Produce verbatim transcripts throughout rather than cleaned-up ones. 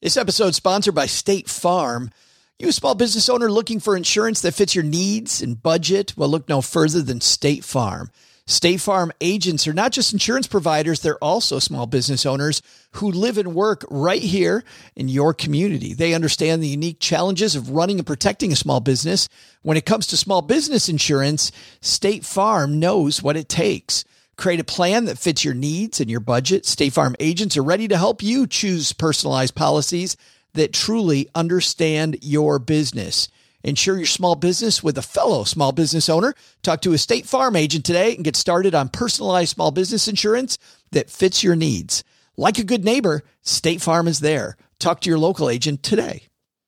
This episode is sponsored by State Farm. You a small business owner looking for insurance that fits your needs and budget? Well, look no further than State Farm. State Farm agents are not just insurance providers, they're also small business owners who live and work right here in your community. They understand the unique challenges of running and protecting a small business. When it comes to small business insurance, State Farm knows what it takes. Create a plan that fits your needs and your budget. State Farm agents are ready to help you choose personalized policies that truly understand your business. Insure your small business with a fellow small business owner. Talk to a State Farm agent today and get started on personalized small business insurance that fits your needs. Like a good neighbor, State Farm is there. Talk to your local agent today.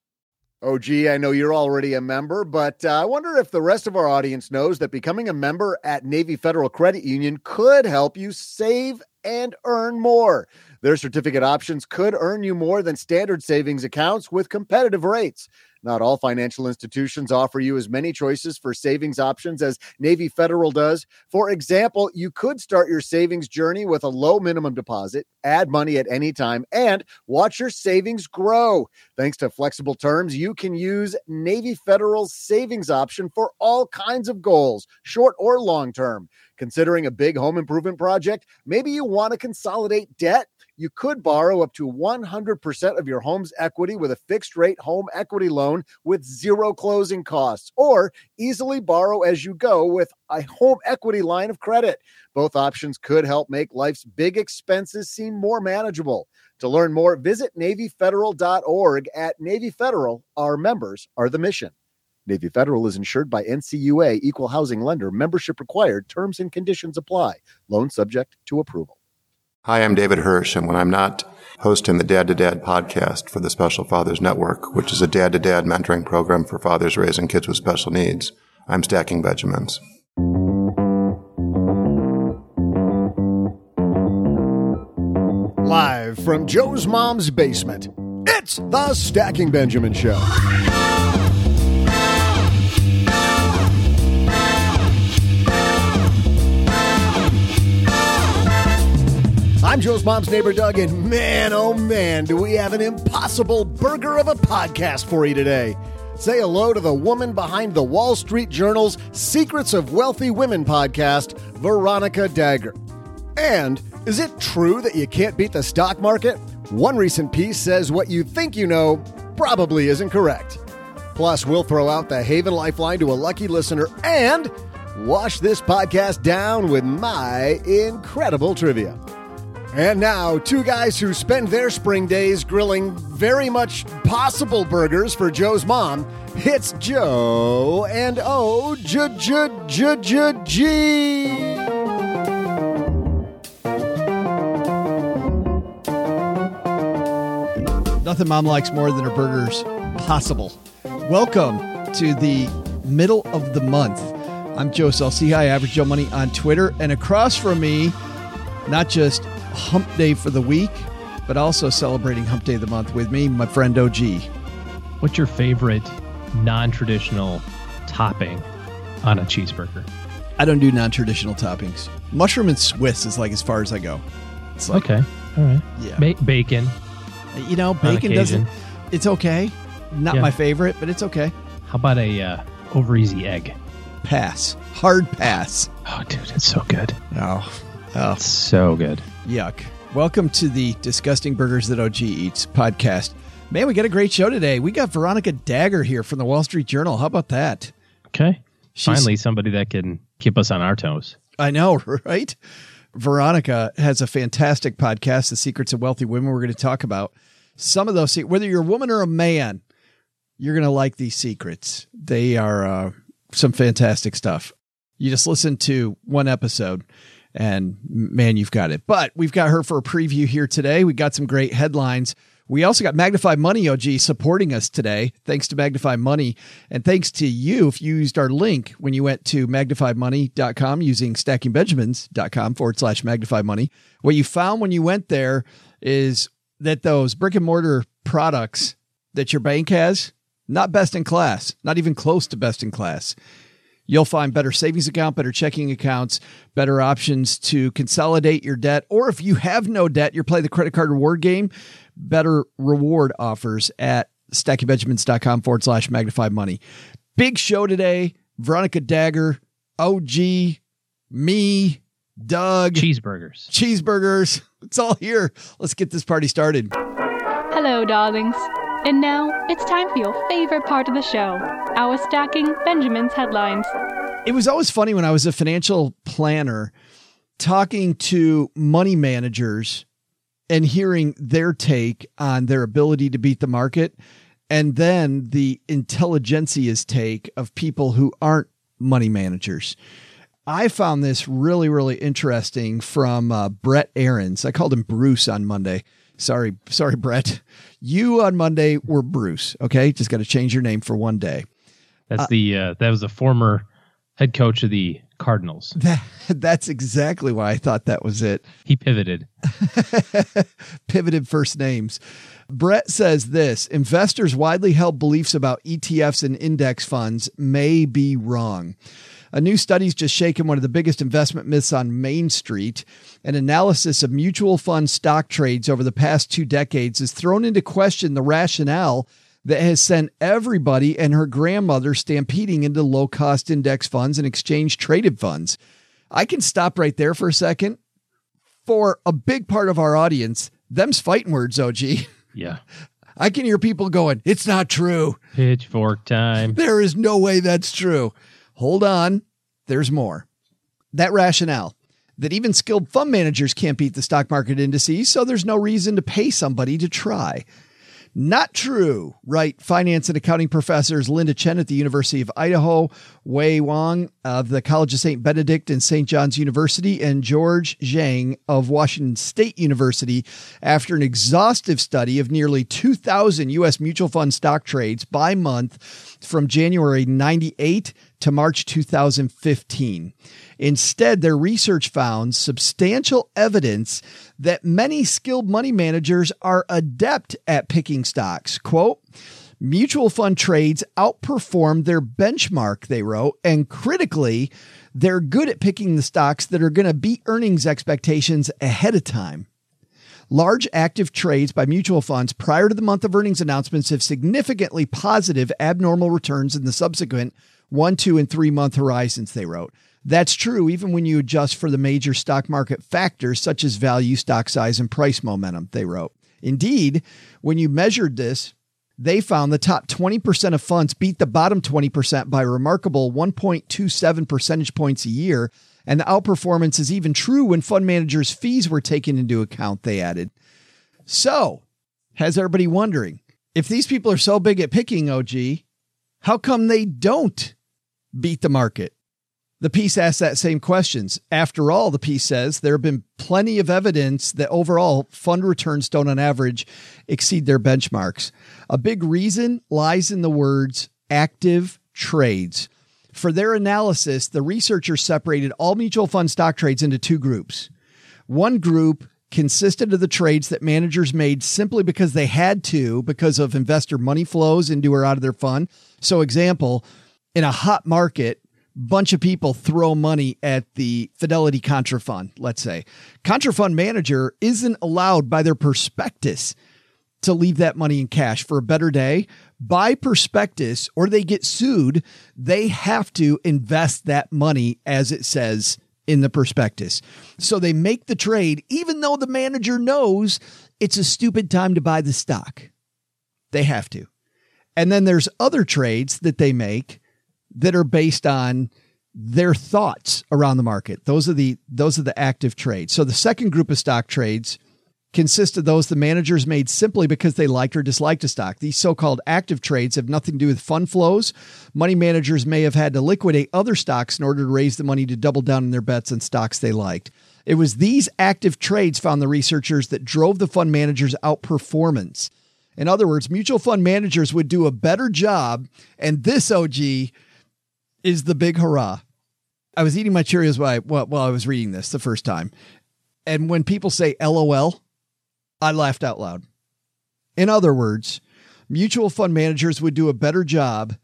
Oh, gee, I know you're already a member, but uh, I wonder if the rest of our audience knows that becoming a member at Navy Federal Credit Union could help you save and earn more. Their certificate options could earn you more than standard savings accounts with competitive rates. Not all financial institutions offer you as many choices for savings options as Navy Federal does. For example, you could start your savings journey with a low minimum deposit, add money at any time, and watch your savings grow. Thanks to flexible terms, you can use Navy Federal's savings option for all kinds of goals, short or long term. Considering a big home improvement project, maybe you want to consolidate debt. You could borrow up to one hundred percent of your home's equity with a fixed-rate home equity loan with zero closing costs, or easily borrow as you go with a home equity line of credit. Both options could help make life's big expenses seem more manageable. To learn more, visit Navy Federal dot org. At Navy Federal, our members are the mission. Navy Federal is insured by N C U A, Equal Housing Lender. Membership required. Terms and conditions apply. Loan subject to approval. Hi, I'm David Hirsch, and when I'm not hosting the Dad to Dad podcast for the Special Fathers Network, which is a dad-to-dad mentoring program for fathers raising kids with special needs, I'm stacking Benjamins. Live from Joe's mom's basement, it's the Stacking Benjamin Show. I'm Joe's mom's neighbor, Doug, and man, oh man, do we have an impossible burger of a podcast for you today. Say hello to the woman behind the Wall Street Journal's Secrets of Wealthy Women podcast, Veronica Dagher. And is it true that you can't beat the stock market? One recent piece says what you think you know probably isn't correct. Plus, we'll throw out the Haven Lifeline to a lucky listener and wash this podcast down with my incredible trivia. And now, two guys who spend their spring days grilling very much possible burgers for Joe's mom. It's Joe and O J J J J G. Nothing mom likes more than her burgers possible. Welcome to the middle of the month. I'm Joe Saul-Sehy, Average Joe Money on Twitter. And across from me, not just Hump Day for the week, but also celebrating Hump Day of the month with me, my friend O G. What's your favorite non-traditional topping on a cheeseburger? I don't do non-traditional toppings. Mushroom and Swiss is like as far as I go. It's like, okay, all right. Yeah, ba- bacon. You know, bacon doesn't. It's okay. Not yeah. my favorite, but it's okay. How about a uh, over easy egg? Pass. Hard pass. Oh, dude, it's so good. Oh, oh, it's so good. Yuck. Welcome to the Disgusting Burgers That O G Eats podcast. Man, we got a great show today. We got Veronica Dagher here from the Wall Street Journal. How about that? Okay. She's, Finally, somebody that can keep us on our toes. I know, right? Veronica has a fantastic podcast, The Secrets of Wealthy Women. We're going to talk about some of those. Whether you're a woman or a man, you're going to like these secrets. They are uh, some fantastic stuff. You just listen to one episode and man, you've got it. But we've got her for a preview here today. We got some great headlines. We also got Magnify Money, O G, supporting us today. Thanks to Magnify Money. And thanks to you if you used our link when you went to magnify money dot com using stacking benjamins dot com forward slash magnify money. What you found when you went there is that those brick and mortar products that your bank has, not best in class, not even close to best in class. You'll find better savings account, better checking accounts, better options to consolidate your debt. Or if you have no debt, you're playing the credit card reward game, better reward offers at stackybenjamins.com forward slash magnified money. Big show today. Veronica Dagger, O G, me, Doug. Cheeseburgers. Cheeseburgers. It's all here. Let's get this party started. Hello, darlings. And now it's time for your favorite part of the show, our Stacking Benjamins headlines. It was always funny when I was a financial planner talking to money managers and hearing their take on their ability to beat the market, and then the intelligentsia's take of people who aren't money managers. I found this really, really interesting from uh, Brett Aarons. I called him Bruce on Monday. Sorry, sorry, Brett. You on Monday were Bruce. Okay, just got to change your name for one day. That's uh, the uh, that was the former head coach of the Cardinals. That, that's exactly why I thought that was it. He pivoted. Pivoted first names. Brett says this: investors' widely held beliefs about E T Fs and index funds may be wrong. A new study's just shaken one of the biggest investment myths on Main Street. An analysis of mutual fund stock trades over the past two decades has thrown into question the rationale that has sent everybody and her grandmother stampeding into low-cost index funds and exchange-traded funds. I can stop right there for a second. For a big part of our audience, them's fighting words, O G. Yeah. I can hear people going, it's not true. Pitchfork time. There is no way that's true. Hold on. There's more. That rationale that even skilled fund managers can't beat the stock market indices, so there's no reason to pay somebody to try. Not true, right? Finance and accounting professors Linda Chen at the University of Idaho, Wei Wang of the College of Saint Benedict and Saint John's University, and George Zhang of Washington State University, after an exhaustive study of nearly two thousand U S mutual fund stock trades by month from January ninety-eight to March two thousand fifteen. Instead, their research found substantial evidence that many skilled money managers are adept at picking stocks. Quote, mutual fund trades outperform their benchmark, they wrote, and critically, they're good at picking the stocks that are going to beat earnings expectations ahead of time. Large active trades by mutual funds prior to the month of earnings announcements have significantly positive abnormal returns in the subsequent one, two, and three month horizons, they wrote. That's true even when you adjust for the major stock market factors such as value, stock size, and price momentum, they wrote. Indeed, when you measured this, they found the top twenty percent of funds beat the bottom twenty percent by a remarkable one point two seven percentage points a year. And the outperformance is even true when fund managers' fees were taken into account, they added. So, has everybody wondering, if these people are so big at picking, O G, how come they don't beat the market? The piece asks that same questions. After all, the piece says there have been plenty of evidence that overall fund returns don't on average exceed their benchmarks. A big reason lies in the words active trades. For their analysis, the researchers separated all mutual fund stock trades into two groups. One group consisted of the trades that managers made simply because they had to, because of investor money flows into or out of their fund. So example, in a hot market, bunch of people throw money at the Fidelity Contra Fund, let's say. Contra Fund manager isn't allowed by their prospectus to leave that money in cash for a better day. By prospectus, or they get sued, they have to invest that money as it says in the prospectus. So they make the trade, even though the manager knows it's a stupid time to buy the stock. They have to. And then there's other trades that they make that are based on their thoughts around the market. Those are the, those are the active trades. So the second group of stock trades consist of those the managers made simply because they liked or disliked a stock. These so-called active trades have nothing to do with fund flows. Money managers may have had to liquidate other stocks in order to raise the money to double down on their bets on stocks they liked. It was these active trades, found the researchers, that drove the fund managers' outperformance. In other words, mutual fund managers would do a better job, and this, O G, is the big hurrah. I was eating my Cheerios while I, while I was reading this the first time. And when people say L O L, I laughed out loud. In other words, mutual fund managers would do a better job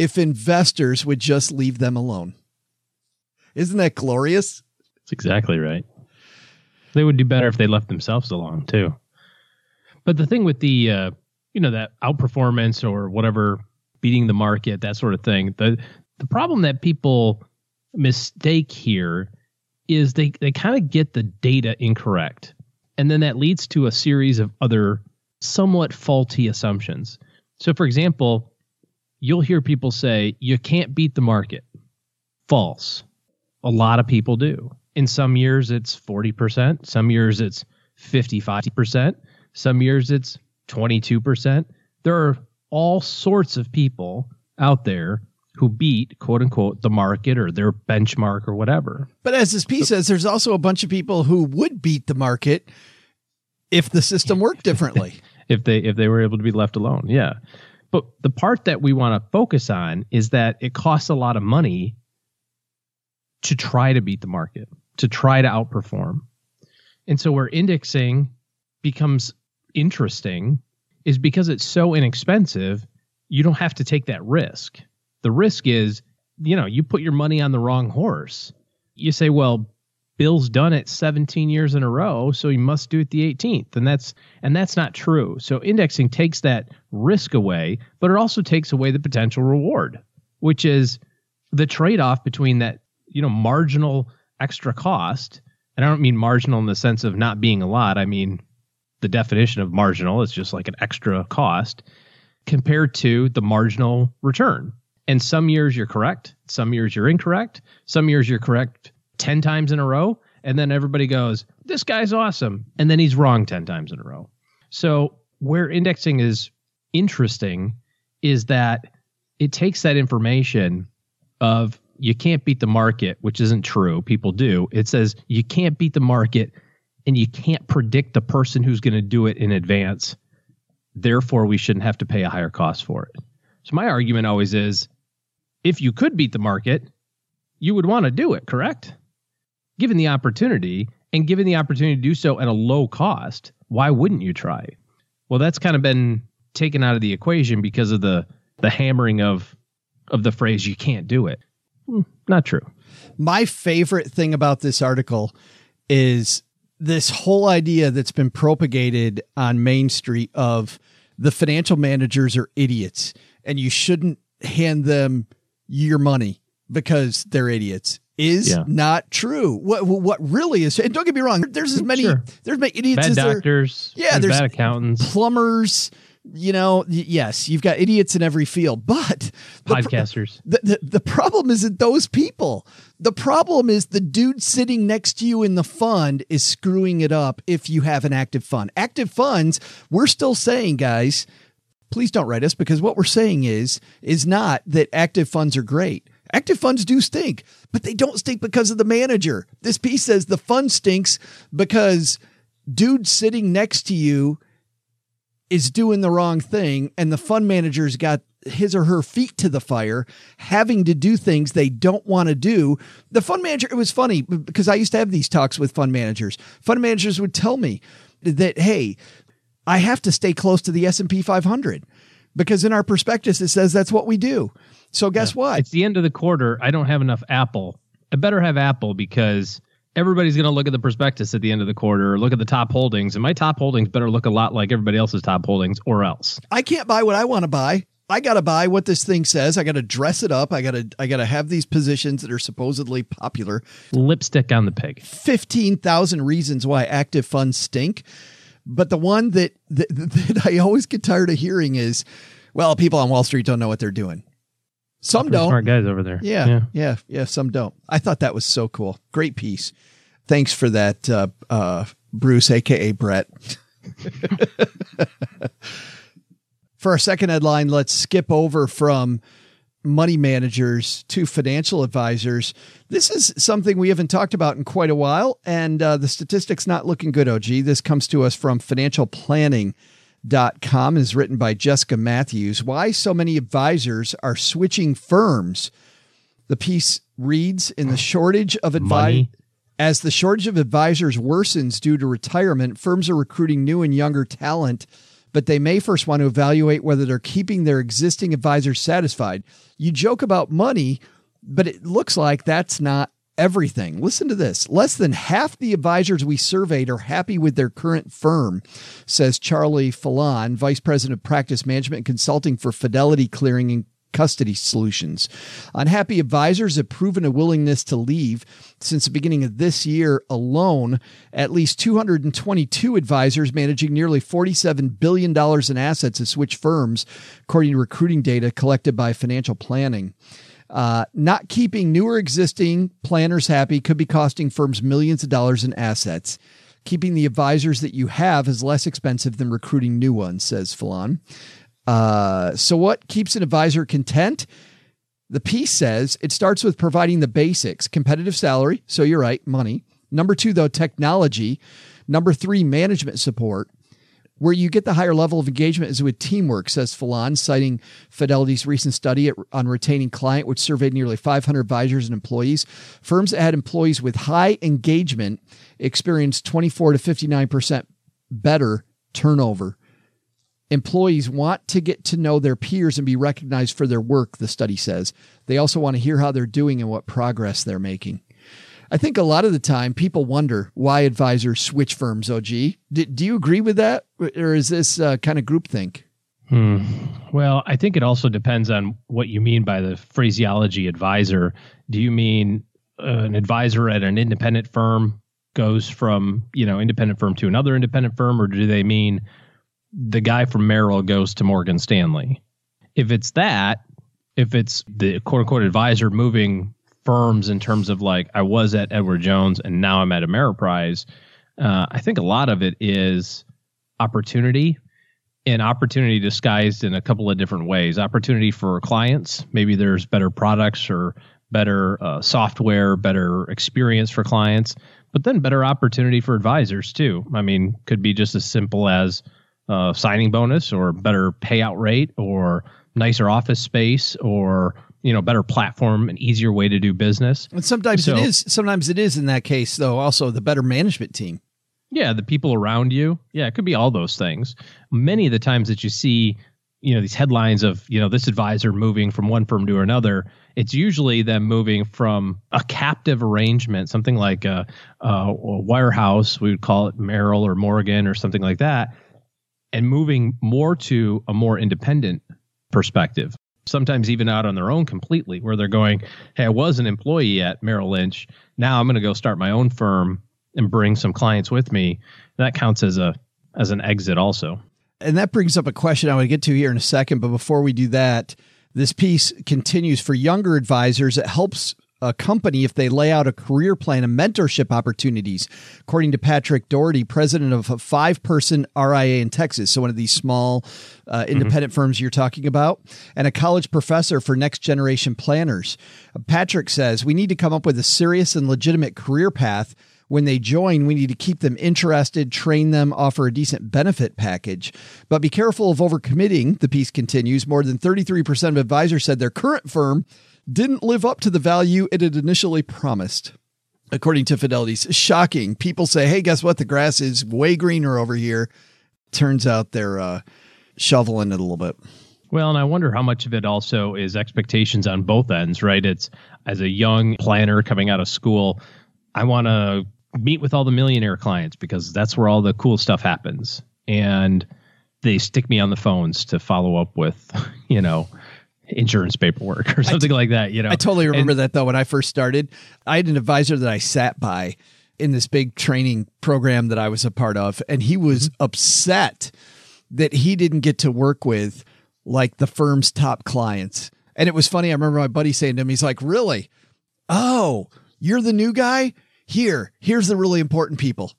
if investors would just leave them alone. Isn't that glorious? That's exactly right. They would do better if they left themselves alone too. But the thing with the, uh, you know, that outperformance or whatever, beating the market, that sort of thing, the the problem that people mistake here is they, they kind of get the data incorrect. And then that leads to a series of other somewhat faulty assumptions. So, for example, you'll hear people say, you can't beat the market. False. A lot of people do. In some years, it's forty percent. Some years, it's fifty-five percent. Some years, it's twenty-two percent. There are all sorts of people out there who beat, quote unquote, the market or their benchmark or whatever. But as this piece says, there's also a bunch of people who would beat the market if the system worked differently. if they if they were able to be left alone. Yeah. But the part that we want to focus on is that it costs a lot of money to try to beat the market, to try to outperform. And so where indexing becomes interesting is because it's so inexpensive, you don't have to take that risk. The risk is, you know, you put your money on the wrong horse. You say, well, Bill's done it seventeen years in a row, so he must do it the eighteenth. And that's and that's not true. So indexing takes that risk away, but it also takes away the potential reward, which is the trade-off between that, you know, marginal extra cost. And I don't mean marginal in the sense of not being a lot. I mean, the definition of marginal is just like an extra cost compared to the marginal return. And some years you're correct. Some years you're incorrect. Some years you're correct ten times in a row. And then everybody goes, this guy's awesome. And then he's wrong ten times in a row. So where indexing is interesting is that it takes that information of you can't beat the market, which isn't true. People do. It says you can't beat the market and you can't predict the person who's going to do it in advance. Therefore, we shouldn't have to pay a higher cost for it. So my argument always is, if you could beat the market, you would want to do it, correct? Given the opportunity, and given the opportunity to do so at a low cost, why wouldn't you try? Well, that's kind of been taken out of the equation because of the the hammering of of the phrase, you can't do it. Not true. My favorite thing about this article is this whole idea that's been propagated on Main Street of the financial managers are idiots and you shouldn't hand them your money because they're idiots is yeah. not true. What what really is, and don't get me wrong, there's as many, sure. there's many idiots bad as doctors, there, yeah, there's there's bad accountants, plumbers, you know, yes, you've got idiots in every field, but the podcasters. Pro- the, the, the problem isn't those people. The problem is the dude sitting next to you in the fund is screwing it up if you have an active fund. Active funds, we're still saying, guys, please don't write us, because what we're saying is, is not that active funds are great. Active funds do stink, but they don't stink because of the manager. This piece says the fund stinks because dude sitting next to you is doing the wrong thing, and the fund manager's got his or her feet to the fire, having to do things they don't want to do. The fund manager, it was funny because I used to have these talks with fund managers. Fund managers would tell me that, hey, I have to stay close to the S and P five hundred because in our prospectus, it says that's what we do. So guess yeah. what? It's the end of the quarter. I don't have enough Apple. I better have Apple because everybody's going to look at the prospectus at the end of the quarter or look at the top holdings, and my top holdings better look a lot like everybody else's top holdings or else. I can't buy what I want to buy. I got to buy what this thing says. I got to dress it up. I got to I got to have these positions that are supposedly popular. Lipstick on the pig. fifteen thousand reasons why active funds stink. But the one that, that that I always get tired of hearing is, well, people on Wall Street don't know what they're doing. Some don't. Smart guys over there. Yeah, yeah, yeah, yeah. Some don't. I thought that was so cool. Great piece. Thanks for that, uh, uh, Bruce, A K A Brett. For our second headline, let's skip over from money managers to financial advisors. This is something we haven't talked about in quite a while, and uh, the statistics not looking good, O G. This comes to us from financial planning dot com, is written by Jessica Matthews. Why so many advisors are switching firms. The piece reads, in the shortage of advice, as the shortage of advisors worsens due to retirement, firms are recruiting new and younger talent but they may first want to evaluate whether they're keeping their existing advisors satisfied. You joke about money, but it looks like that's not everything. Listen to this. Less than half the advisors we surveyed are happy with their current firm, says Charlie Fallon, Vice President of Practice Management and Consulting for Fidelity Clearing and Custody Solutions. Unhappy advisors have proven a willingness to leave. Since the beginning of this year alone, at least two hundred twenty-two advisors managing nearly forty-seven billion dollars in assets have switched firms, according to recruiting data collected by Financial Planning. Uh, not keeping new or existing planners happy could be costing firms millions of dollars in assets. Keeping the advisors that you have is less expensive than recruiting new ones, says Fallon. Uh, so what keeps an advisor content? The piece says it starts with providing the basics, competitive salary. So you're right, money. Number two, though, technology. Number three, management support. Where you get the higher level of engagement is with teamwork, says Fallon, citing Fidelity's recent study on retaining client, which surveyed nearly five hundred advisors and employees. Firms that had employees with high engagement experienced twenty-four to fifty-nine percent better turnover. Employees want to get to know their peers and be recognized for their work, the study says. They also want to hear how they're doing and what progress they're making. I think a lot of the time people wonder why advisors switch firms, O G. Do, do you agree with that? Or is this uh, kind of groupthink? Hmm. Well, I think it also depends on what you mean by the phraseology advisor. Do you mean uh, an advisor at an independent firm goes from, you know, independent firm to another independent firm, or do they mean the guy from Merrill goes to Morgan Stanley? If it's that, if it's the quote unquote advisor moving firms in terms of like, I was at Edward Jones and now I'm at Ameriprise, uh, I think a lot of it is opportunity, and opportunity disguised in a couple of different ways. Opportunity for clients. Maybe there's better products or better uh, software, better experience for clients, but then better opportunity for advisors too. I mean, could be just as simple as uh, signing bonus or better payout rate or nicer office space or, you know, better platform, an easier way to do business. And sometimes so, it is, sometimes it is in that case though, also the better management team. Yeah. The people around you. Yeah. It could be all those things. Many of the times that you see, you know, these headlines of, you know, this advisor moving from one firm to another, it's usually them moving from a captive arrangement, something like a, a, a wirehouse, we would call it Merrill or Morgan or something like that, and moving more to a more independent perspective. Sometimes even out on their own completely, where they're going, hey, I was an employee at Merrill Lynch. Now I'm going to go start my own firm and bring some clients with me. That counts as a as an exit also. And that brings up a question I want to get to here in a second. But before we do that, this piece continues for younger advisors. It helps a company if they lay out a career plan and mentorship opportunities. According to Patrick Doherty, president of a five-person R I A in Texas, so one of these small uh, independent mm-hmm. firms you're talking about, and a college professor for next-generation planners. Patrick says, we need to come up with a serious and legitimate career path. When they join, we need to keep them interested, train them, offer a decent benefit package. But be careful of overcommitting, the piece continues. More than thirty-three percent of advisors said their current firm didn't live up to the value it had initially promised. According to Fidelity's, shocking. People say, hey, guess what? The grass is way greener over here. Turns out they're uh, shoveling it a little bit. Well, and I wonder how much of it also is expectations on both ends, right? It's as a young planner coming out of school, I want to meet with all the millionaire clients because that's where all the cool stuff happens. And they stick me on the phones to follow up with, you know, insurance paperwork or something t- like that. You know, I totally remember and, that though. When I first started, I had an advisor that I sat by in this big training program that I was a part of. And he was mm-hmm. upset that he didn't get to work with like the firm's top clients. And it was funny. I remember my buddy saying to him, he's like, really? Oh, you're the new guy? Here, here's the really important people.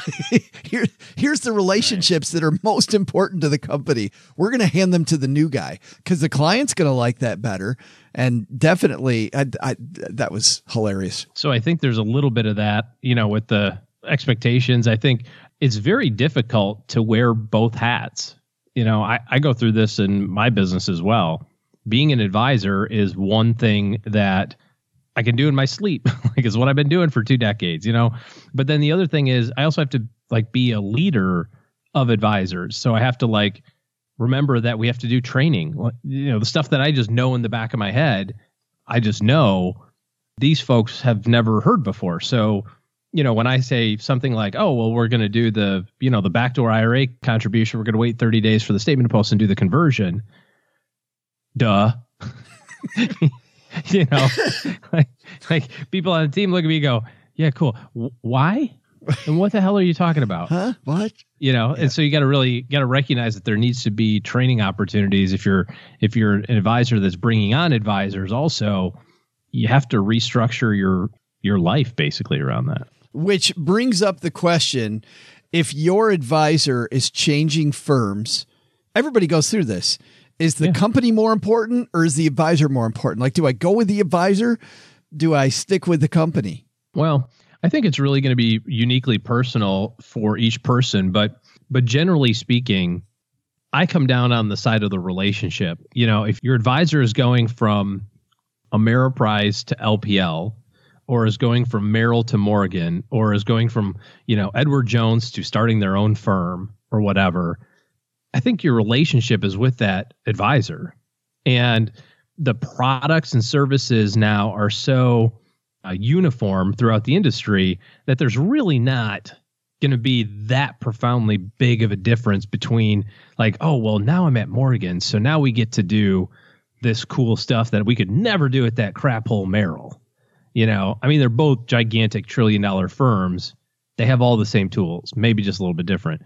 Here, here's the relationships that are most important to the company. We're going to hand them to the new guy because the client's going to like that better. And definitely, I, I, that was hilarious. So I think there's a little bit of that, you know, with the expectations. I think it's very difficult to wear both hats. You know, I, I go through this in my business as well. Being an advisor is one thing that I can do in my sleep, like is what I've been doing for two decades, you know? But then the other thing is I also have to like be a leader of advisors. So I have to like remember that we have to do training. You know, the stuff that I just know in the back of my head, I just know these folks have never heard before. So, you know, when I say something like, oh, well, we're going to do the, you know, the backdoor I R A contribution, we're going to wait thirty days for the statement to post and do the conversion. Duh. You know, like, like people on the team look at me and go, yeah, cool. W- why? And what the hell are you talking about? Huh? What? You know, Yeah. and so you got to really got to recognize that there needs to be training opportunities. If you're if you're an advisor that's bringing on advisors, also you have to restructure your your life basically around that. Which brings up the question, if your advisor is changing firms, everybody goes through this. Is the Yeah. company more important or is the advisor more important? Like, do I go with the advisor? Do I stick with the company? Well, I think it's really going to be uniquely personal for each person, but but generally speaking, I come down on the side of the relationship. You know, if your advisor is going from Ameriprise to L P L, or is going from Merrill to Morgan, or is going from, you know, Edward Jones to starting their own firm or whatever, I think your relationship is with that advisor. And the products and services now are so uh, uniform throughout the industry that there's really not going to be that profoundly big of a difference between like, oh, well, now I'm at Morgan, so now we get to do this cool stuff that we could never do at that crap hole Merrill. You know, I mean, they're both gigantic trillion dollar firms. They have all the same tools, maybe just a little bit different.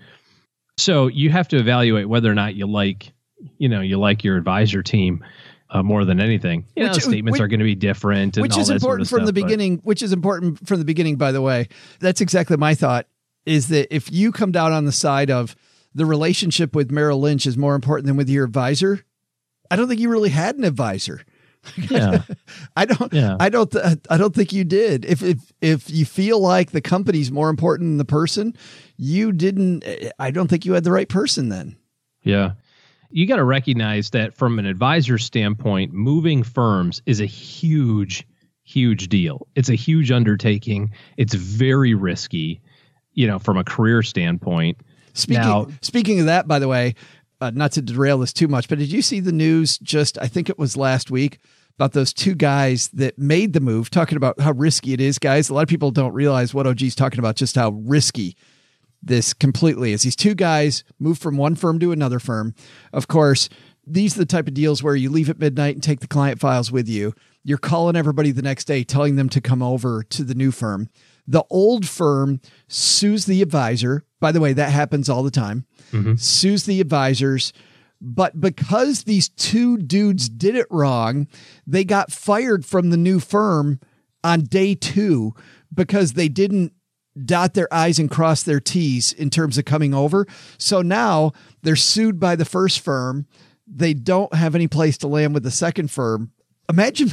So you have to evaluate whether or not you like, you know, you like your advisor team uh, more than anything. You Which- know, statements which- are going to be different, and Which all is that sort important of from stuff, the but- beginning, which is important from the beginning, by the way. That's exactly my thought, is that if you come down on the side of the relationship with Merrill Lynch is more important than with your advisor, I don't think you really had an advisor. Yeah. I don't, Yeah. I don't, th- I don't think you did. If, if, if you feel like the company's more important than the person, you didn't, I don't think you had the right person then. Yeah. You got to recognize that from an advisor standpoint, moving firms is a huge, huge deal. It's a huge undertaking. It's very risky, you know, from a career standpoint. Speaking, Now- speaking of that, by the way, uh, not to derail this too much, but did you see the news just, I think it was last week, about those two guys that made the move, talking about how risky it is, guys? A lot of people don't realize what O G's talking about, just how risky this completely is. These two guys moved from one firm to another firm. Of course, these are the type of deals where you leave at midnight and take the client files with you. You're calling everybody the next day, telling them to come over to the new firm. The old firm sues the advisor. By the way, that happens all the time. Mm-hmm. Sues the advisors. But because these two dudes did it wrong, they got fired from the new firm on day two because they didn't dot their I's and cross their T's in terms of coming over. So now they're sued by the first firm. They don't have any place to land with the second firm. Imagine,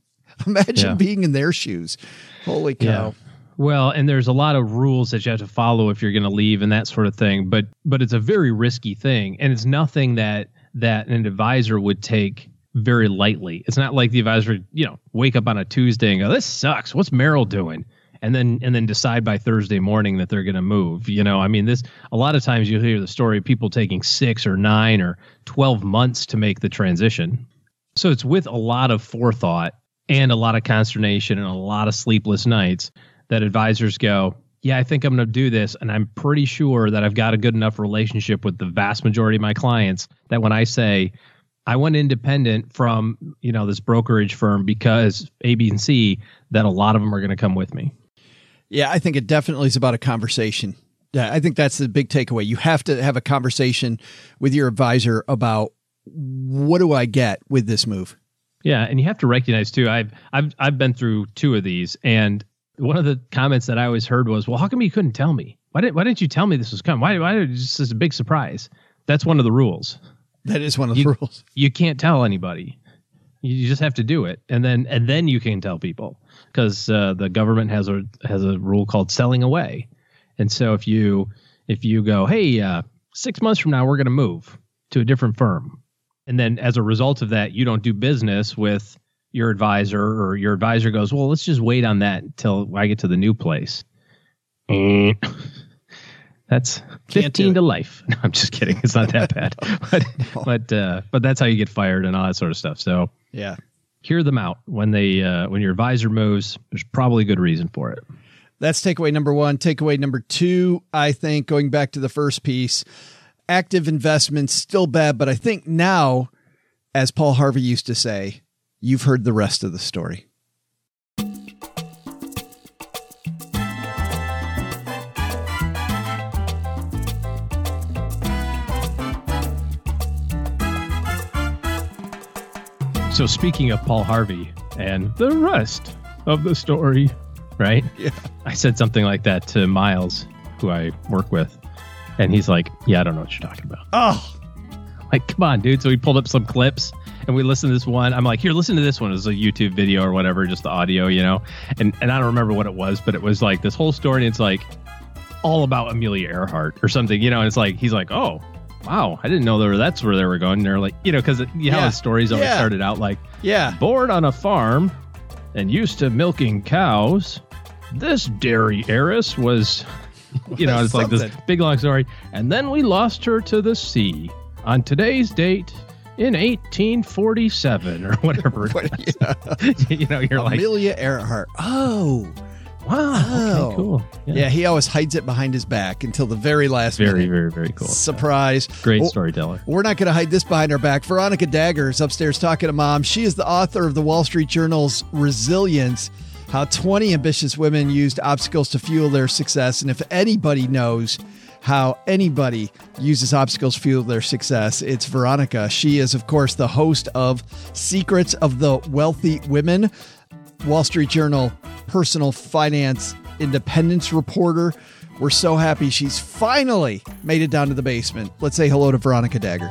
imagine Yeah. being in their shoes. Holy cow. Yeah. Well, and there's a lot of rules that you have to follow if you're going to leave and that sort of thing. But but it's a very risky thing, and it's nothing that that an advisor would take very lightly. It's not like the advisor, you know, wake up on a Tuesday and go, "This sucks. What's Merrill doing?" And then and then decide by Thursday morning that they're going to move. You know, I mean, this a lot of times you'll hear the story of people taking six or nine or twelve months to make the transition. So it's with a lot of forethought and a lot of consternation and a lot of sleepless nights that advisors go, yeah, I think I'm going to do this. And I'm pretty sure that I've got a good enough relationship with the vast majority of my clients that when I say I went independent from, you know, this brokerage firm because A, B, and C, that a lot of them are going to come with me. Yeah, I think it definitely is about a conversation. Yeah, I think that's the big takeaway. You have to have a conversation with your advisor about what do I get with this move? Yeah, and you have to recognize too, I've I've I've been through two of these, and one of the comments that I always heard was, well, how come you couldn't tell me? Why didn't why didn't you tell me this was coming? Why why did this is a big surprise? That's one of the rules. That is one of the You- rules. You can't tell anybody. You just have to do it, and then and then you can tell people, because uh, the government has a has a rule called selling away. And so if you if you go, hey, uh, six months from now we're going to move to a different firm, and then as a result of that you don't do business with your advisor, or your advisor goes, well, let's just wait on that until I get to the new place. That's fifteen to life. No, I'm just kidding. It's not that bad. But No. but uh, but that's how you get fired and all that sort of stuff. So Yeah. hear them out when they uh, when your advisor moves. There's probably a good reason for it. That's takeaway number one. Takeaway number two, I think, going back to the first piece, active investments still bad, but I think now, as Paul Harvey used to say, you've heard the rest of the story. So speaking of Paul Harvey and the rest of the story, right? Yeah. I said something like that to Miles, who I work with, and he's like, yeah, I don't know what you're talking about. Oh, Like, come on, dude. So we pulled up some clips and we listened to this one. I'm like, here, listen to this one. It was a YouTube video or whatever, just the audio, you know? And and I don't remember what it was, but it was like this whole story. And it's like all about Amelia Earhart or something, you know? And it's like, he's like, oh, wow, I didn't know they were, that's where they were going. And they're like, you know, because you know, Yeah. the stories always Yeah. started out like, yeah. born on a farm and used to milking cows, this dairy heiress was, you know, it's like this Something. big long story. And then we lost her to the sea on today's date in eighteen forty-seven or whatever. it What- was. yeah. You know, you're like, Amelia Earhart. Oh, wow, Oh. okay, cool. yeah. He always hides it behind his back until the very last Very, minute. very, very cool. Surprise. Great Well, storyteller. We're not going to hide this behind our back. Veronica Dagger is upstairs talking to Mom. She is the author of the Wall Street Journal's Resilience, How twenty Ambitious Women Used Obstacles to Fuel Their Success. And if anybody knows how anybody uses obstacles to fuel their success, it's Veronica. She is, of course, the host of Secrets of the Wealthy Women, Wall Street Journal personal finance independence reporter. We're so happy she's finally made it down to the basement. Let's say hello to Veronica Dagger.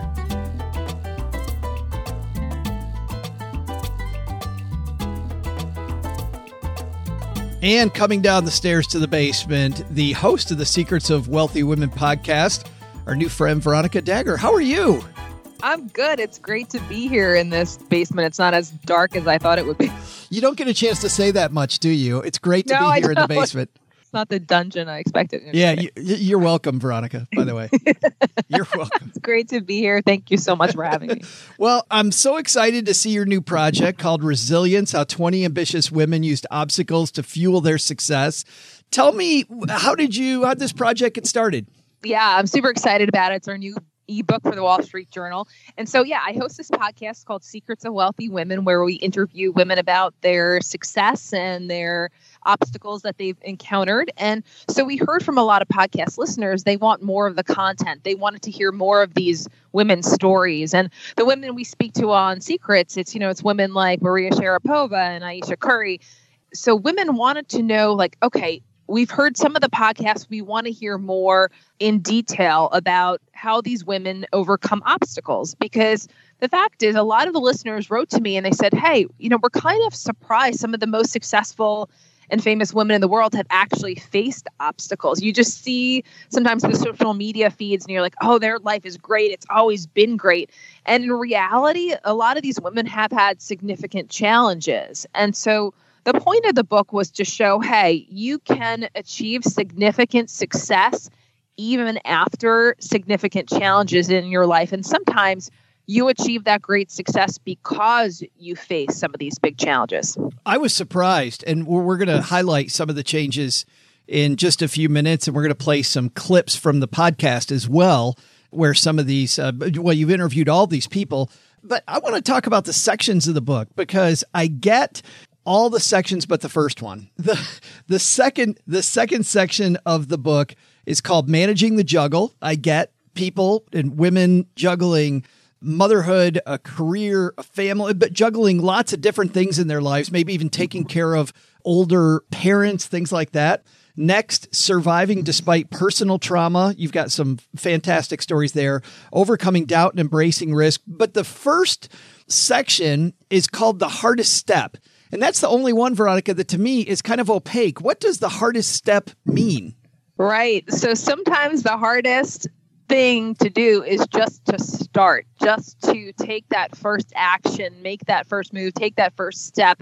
And coming down the stairs to the basement, the host of the Secrets of Wealthy Women podcast, our new friend, Veronica Dagger. How are you? I'm good. It's great to be here in this basement. It's not as dark as I thought it would be. You don't get a chance to say that much, do you? It's great to No, be I here in the don't. basement. It's not the dungeon I expected. Yeah, you, you're welcome, Veronica, by the way. You're welcome. It's great to be here. Thank you so much for having me. Well, I'm so excited to see your new project called Resilience, How twenty Ambitious Women Used Obstacles to Fuel Their Success. Tell me, how did you, how did this project get started? Yeah, I'm super excited about it. It's our new ebook for the Wall Street Journal. And so, yeah, I host this podcast called Secrets of Wealthy Women, where we interview women about their success and their obstacles that they've encountered. And so we heard from a lot of podcast listeners, they want more of the content. They wanted to hear more of these women's stories. And the women we speak to on Secrets, it's, you know, it's women like Maria Sharapova and Aisha Curry. So women wanted to know, like, okay, we've heard some of the podcasts. We want to hear more in detail about how these women overcome obstacles, because the fact is a lot of the listeners wrote to me and they said, hey, you know, we're kind of surprised some of the most successful and famous women in the world have actually faced obstacles. You just see sometimes the social media feeds and you're like, oh, their life is great. It's always been great. And in reality, a lot of these women have had significant challenges. And so the point of the book was to show, hey, you can achieve significant success even after significant challenges in your life. And sometimes you achieve that great success because you face some of these big challenges. I was surprised, and we're, we're going to highlight some of the changes in just a few minutes, and we're going to play some clips from the podcast as well, where some of these, uh, well, you've interviewed all these people, but I want to talk about the sections of the book because I get all the sections but the first one. The the second the second section of the book is called Managing the Juggle. I get people and women juggling motherhood, a career, a family, but juggling lots of different things in their lives, maybe even taking care of older parents, things like that. Next, surviving despite personal trauma. You've got some fantastic stories there. Overcoming doubt and embracing risk. But the first section is called The Hardest Step. And that's the only one, Veronica, that to me is kind of opaque. What does the hardest step mean? Right. So sometimes the hardest thing to do is just to start, just to take that first action, make that first move, take that first step.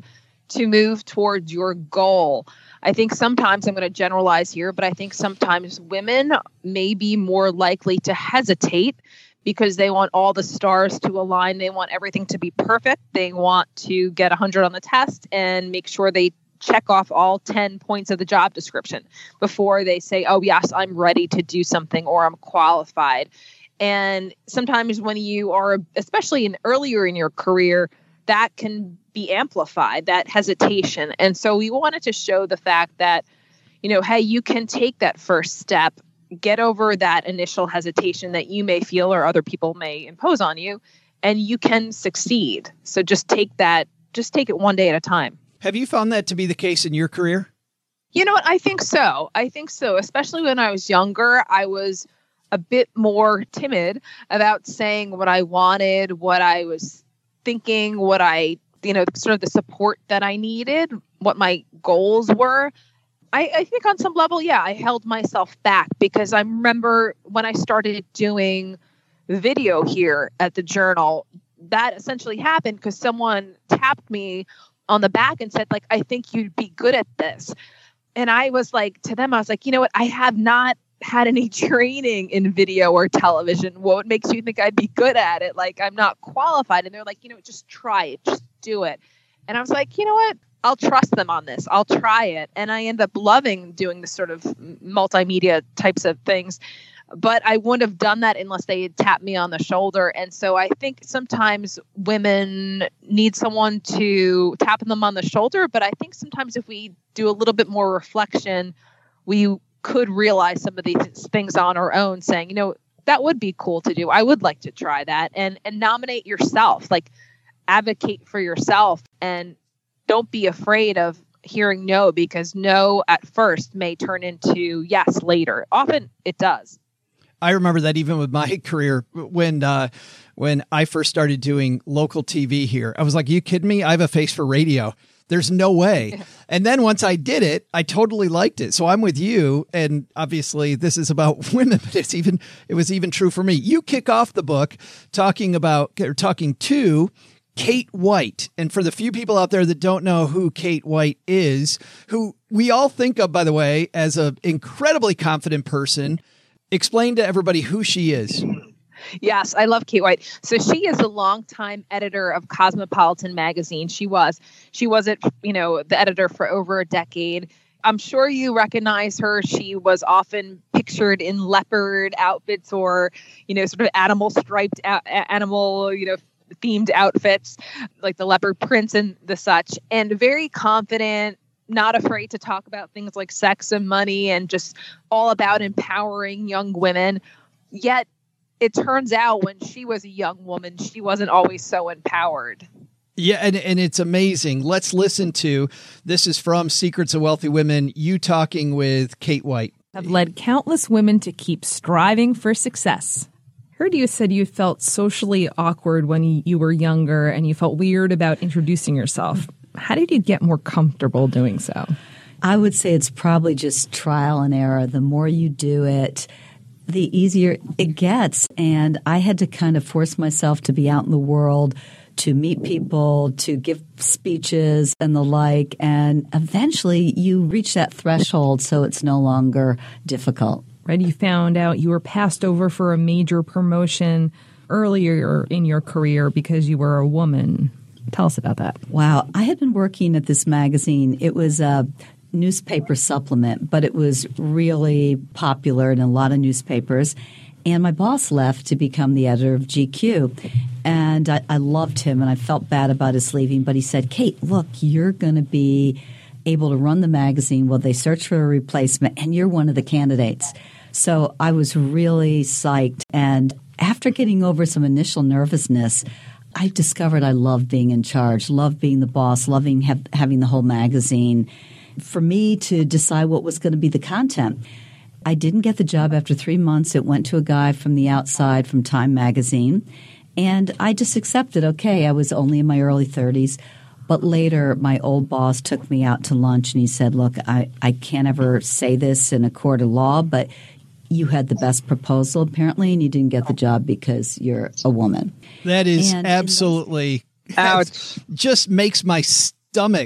to move towards your goal. I think sometimes, I'm going to generalize here, but I think sometimes women may be more likely to hesitate because they want all the stars to align. They want everything to be perfect. They want to get one hundred on the test and make sure they check off all ten points of the job description before they say, oh, yes, I'm ready to do something or I'm qualified. And sometimes when you are, especially in earlier in your career, that can be amplified, that hesitation. And so we wanted to show the fact that, you know, hey, you can take that first step, get over that initial hesitation that you may feel or other people may impose on you, and you can succeed. So just take that, just take it one day at a time. Have you found that to be the case in your career? You know what? I think so. I think so. Especially when I was younger, I was a bit more timid about saying what I wanted, what I was thinking, what I, you know, sort of the support that I needed, what my goals were. I, I think on some level, yeah, I held myself back because I remember when I started doing video here at the Journal, that essentially happened because someone tapped me on the back and said, like, I think you'd be good at this. And I was like, to them, I was like, you know what? I have not had any training in video or television. What makes you think I'd be good at it? Like, I'm not qualified. And they're like, you know, just try it, just do it. And I was like, you know what? I'll trust them on this. I'll try it. And I end up loving doing this sort of multimedia types of things. But I wouldn't have done that unless they had tapped me on the shoulder. And so I think sometimes women need someone to tap them on the shoulder. But I think sometimes if we do a little bit more reflection, we could realize some of these things on our own, saying, you know, that would be cool to do. I would like to try that. And and nominate yourself, like advocate for yourself, and don't be afraid of hearing no, because no at first may turn into yes later. Often it does. I remember that even with my career, when uh, when I first started doing local T V here, I was like, are you kidding me? I have a face for radio. There's no way. And then once I did it, I totally liked it. So I'm with you. And obviously this is about women, but it's even, it was even true for me. You kick off the book talking about, or talking to Kate White. And for the few people out there that don't know who Kate White is, who we all think of, by the way, as an incredibly confident person, explain to everybody who she is. Yes, I love Kate White. So she is a longtime editor of Cosmopolitan magazine. She was. She was it, you know, the editor for over a decade. I'm sure you recognize her. She was often pictured in leopard outfits or, you know, sort of animal striped a- animal, you know, themed outfits like the leopard prints and the such, and very confident, not afraid to talk about things like sex and money and just all about empowering young women. Yet it turns out when she was a young woman, she wasn't always so empowered. Yeah, and, and it's amazing. Let's listen to, this is from Secrets of Wealthy Women, you talking with Kate White. Have led countless women to keep striving for success. Heard you said you felt socially awkward when you were younger and you felt weird about introducing yourself. How did you get more comfortable doing so? I would say it's probably just trial and error. The more you do it, the easier it gets. And I had to kind of force myself to be out in the world, to meet people, to give speeches and the like. And eventually you reach that threshold, so it's no longer difficult. Right? You found out you were passed over for a major promotion earlier in your career because you were a woman. Tell us about that. Wow. I had been working at this magazine. It was a newspaper supplement, but it was really popular in a lot of newspapers. And my boss left to become the editor of G Q. And I, I loved him, and I felt bad about his leaving. But he said, Kate, look, you're going to be able to run the magazine while they search for a replacement, and you're one of the candidates. So I was really psyched. And after getting over some initial nervousness, I discovered I loved being in charge, loved being the boss, loving ha- having the whole magazine. For me to decide what was going to be the content, I didn't get the job after three months. It went to a guy from the outside from Time magazine, and I just accepted, okay, I was only in my early thirties. But later, my old boss took me out to lunch, and he said, look, I, I can't ever say this in a court of law, but you had the best proposal, apparently, and you didn't get the job because you're a woman. That is and, absolutely Ouch. just makes my stomach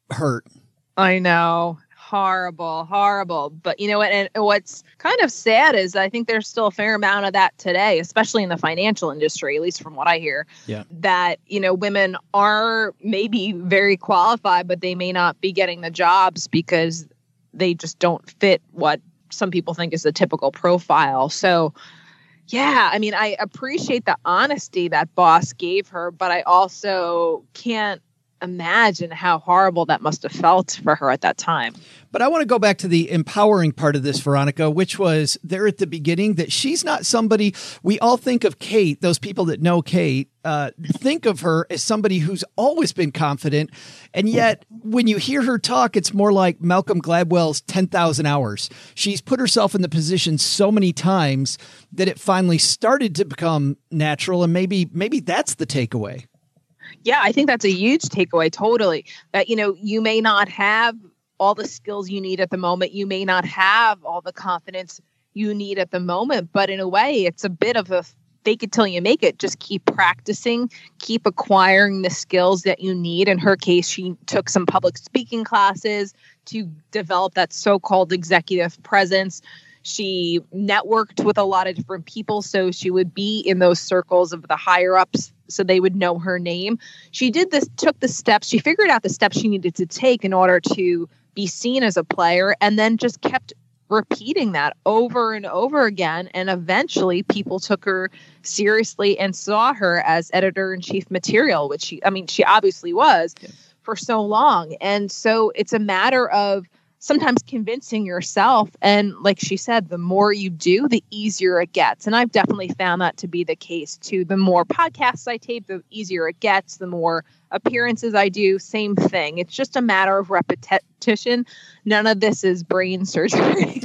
hurt. I know. Horrible, horrible. But you know what? And what's kind of sad is I think there's still a fair amount of that today, especially in the financial industry, at least from what I hear. Yeah. That, you know, women are maybe very qualified, but they may not be getting the jobs because they just don't fit what some people think is the typical profile. So, yeah, I mean, I appreciate the honesty that boss gave her, but I also can't imagine how horrible that must have felt for her at that time. But I want to go back to the empowering part of this, Veronica, which was there at the beginning, that she's not somebody, we all think of Kate, those people that know Kate, uh, think of her as somebody who's always been confident. And yet when you hear her talk, it's more like Malcolm Gladwell's ten thousand hours. She's put herself in the position so many times that it finally started to become natural. And maybe, maybe that's the takeaway. Yeah, I think that's a huge takeaway. Totally. That, you know, you may not have all the skills you need at the moment. You may not have all the confidence you need at the moment. But in a way, it's a bit of a fake it till you make it. Just keep practicing, keep acquiring the skills that you need. In her case, she took some public speaking classes to develop that so-called executive presence. She networked with a lot of different people, so she would be in those circles of the higher ups, so they would know her name. She did this, took the steps, she figured out the steps she needed to take in order to be seen as a player, and then just kept repeating that over and over again. And eventually people took her seriously and saw her as editor-in-chief material, which she, I mean, she obviously was yeah. for so long. And so it's a matter of sometimes convincing yourself. And like she said, the more you do, the easier it gets. And I've definitely found that to be the case too. The more podcasts I tape, the easier it gets. The more appearances I do, same thing. It's just a matter of repetition. None of this is brain surgery.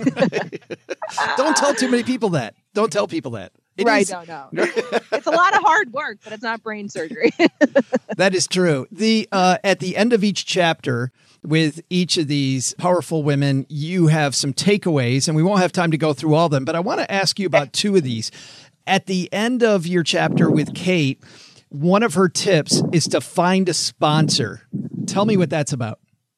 Don't tell too many people that. Don't tell people that. It right, is, no, no. It's a lot of hard work, but it's not brain surgery. That is true. The uh, at the end of each chapter, with each of these powerful women, you have some takeaways, and we won't have time to go through all of them, but I want to ask you about two of these. At the end of your chapter with Kate, one of her tips is to find a sponsor. Tell me what that's about.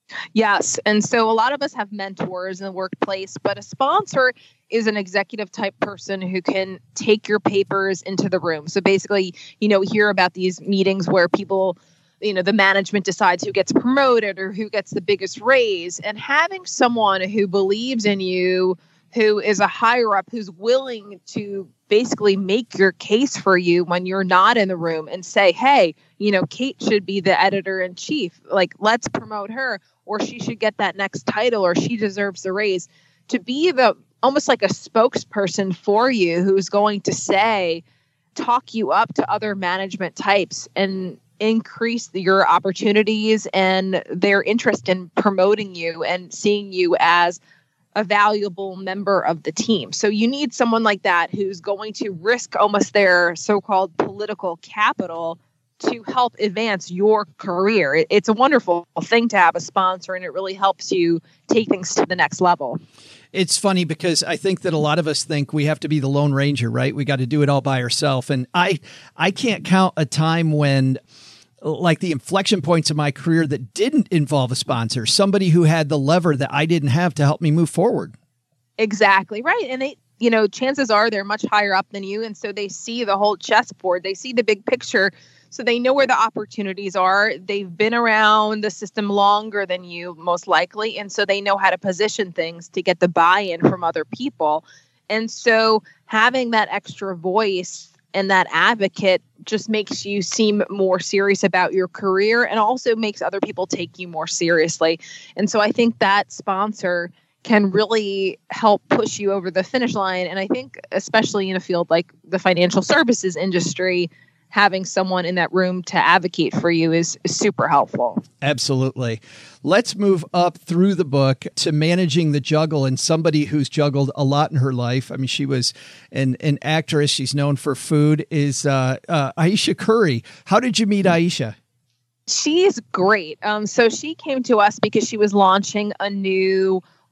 Yes. And so a lot of us have mentors in the workplace, but a sponsor is an executive type person who can take your papers into the room. So basically, you know, we hear about these meetings where people, you know, the management decides who gets promoted or who gets the biggest raise, and having someone who believes in you, who is a higher up, who's willing to basically make your case for you when you're not in the room and say, hey, you know, Kate should be the editor in chief. Like, let's promote her, or she should get that next title, or she deserves the raise. To be the almost like a spokesperson for you who's going to say, talk you up to other management types and increase your opportunities and their interest in promoting you and seeing you as a valuable member of the team. So you need someone like that who's going to risk almost their so-called political capital to help advance your career. It, it's a wonderful thing to have a sponsor, and it really helps you take things to the next level. It's funny because I think that a lot of us think we have to be the Lone Ranger, right? We got to do it all by ourselves. And I, I can't count a time when, like, the inflection points of my career that didn't involve a sponsor, somebody who had the lever that I didn't have to help me move forward. Exactly. Right. And they, you know, chances are they're much higher up than you. And so they see the whole chessboard. They see the big picture. So they know where the opportunities are. They've been around the system longer than you, most likely. And so they know how to position things to get the buy-in from other people. And so having that extra voice and that advocate just makes you seem more serious about your career, and also makes other people take you more seriously. And so I think that sponsor can really help push you over the finish line. And I think especially in a field like the financial services industry, having someone in that room to advocate for you is, is super helpful. Absolutely. Let's move up through the book to managing the juggle, and somebody who's juggled a lot in her life. I mean, she was an, an actress. She's known for food, is uh, uh, Ayesha Curry. How did you meet Ayesha? She's great. Um, so she came to us because she was launching a new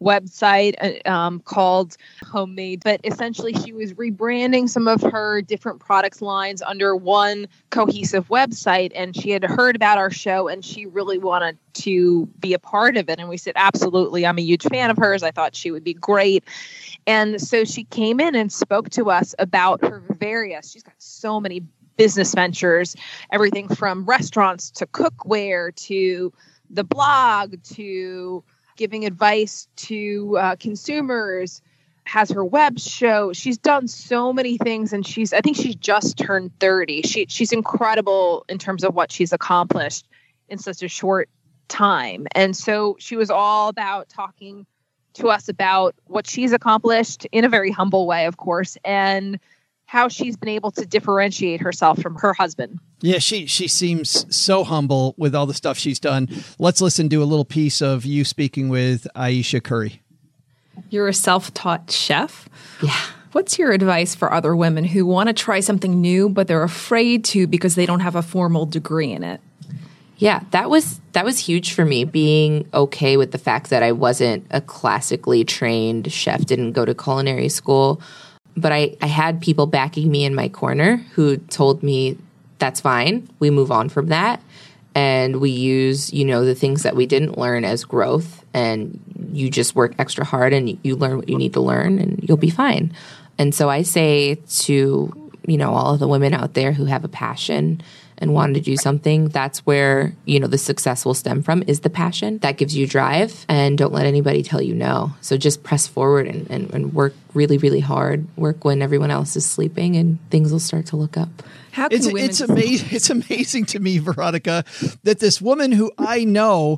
website uh, um, called Homemade. But essentially, she was rebranding some of her different products lines under one cohesive website. And she had heard about our show and she really wanted to be a part of it. And we said, absolutely. I'm a huge fan of hers. I thought she would be great. And so she came in and spoke to us about her various, she's got so many business ventures, everything from restaurants to cookware to the blog to giving advice to uh, consumers, has her web show. She's done so many things, and she's, I think she's just turned thirty. She she's incredible in terms of what she's accomplished in such a short time. And so she was all about talking to us about what she's accomplished in a very humble way, of course, and how she's been able to differentiate herself from her husband. Yeah, she she seems so humble with all the stuff she's done. Let's listen to a little piece of you speaking with Aisha Curry. You're a self-taught chef. Yeah. What's your advice for other women who want to try something new, but they're afraid to because they don't have a formal degree in it? Yeah, that was that was huge for me, being okay with the fact that I wasn't a classically trained chef, didn't go to culinary school. But I, I had people backing me in my corner who told me, that's fine. We move on from that. And we use, you know, the things that we didn't learn as growth. And you just work extra hard and you learn what you need to learn and you'll be fine. And so I say to, you know, all of the women out there who have a passion and want to do something, that's where, you know, the success will stem from, is the passion. That gives you drive, and don't let anybody tell you no. So just press forward and, and, and work really, really hard. Work when everyone else is sleeping, and things will start to look up. How can it's, women... it's amazing. It's amazing to me, Veronica, that this woman who I know,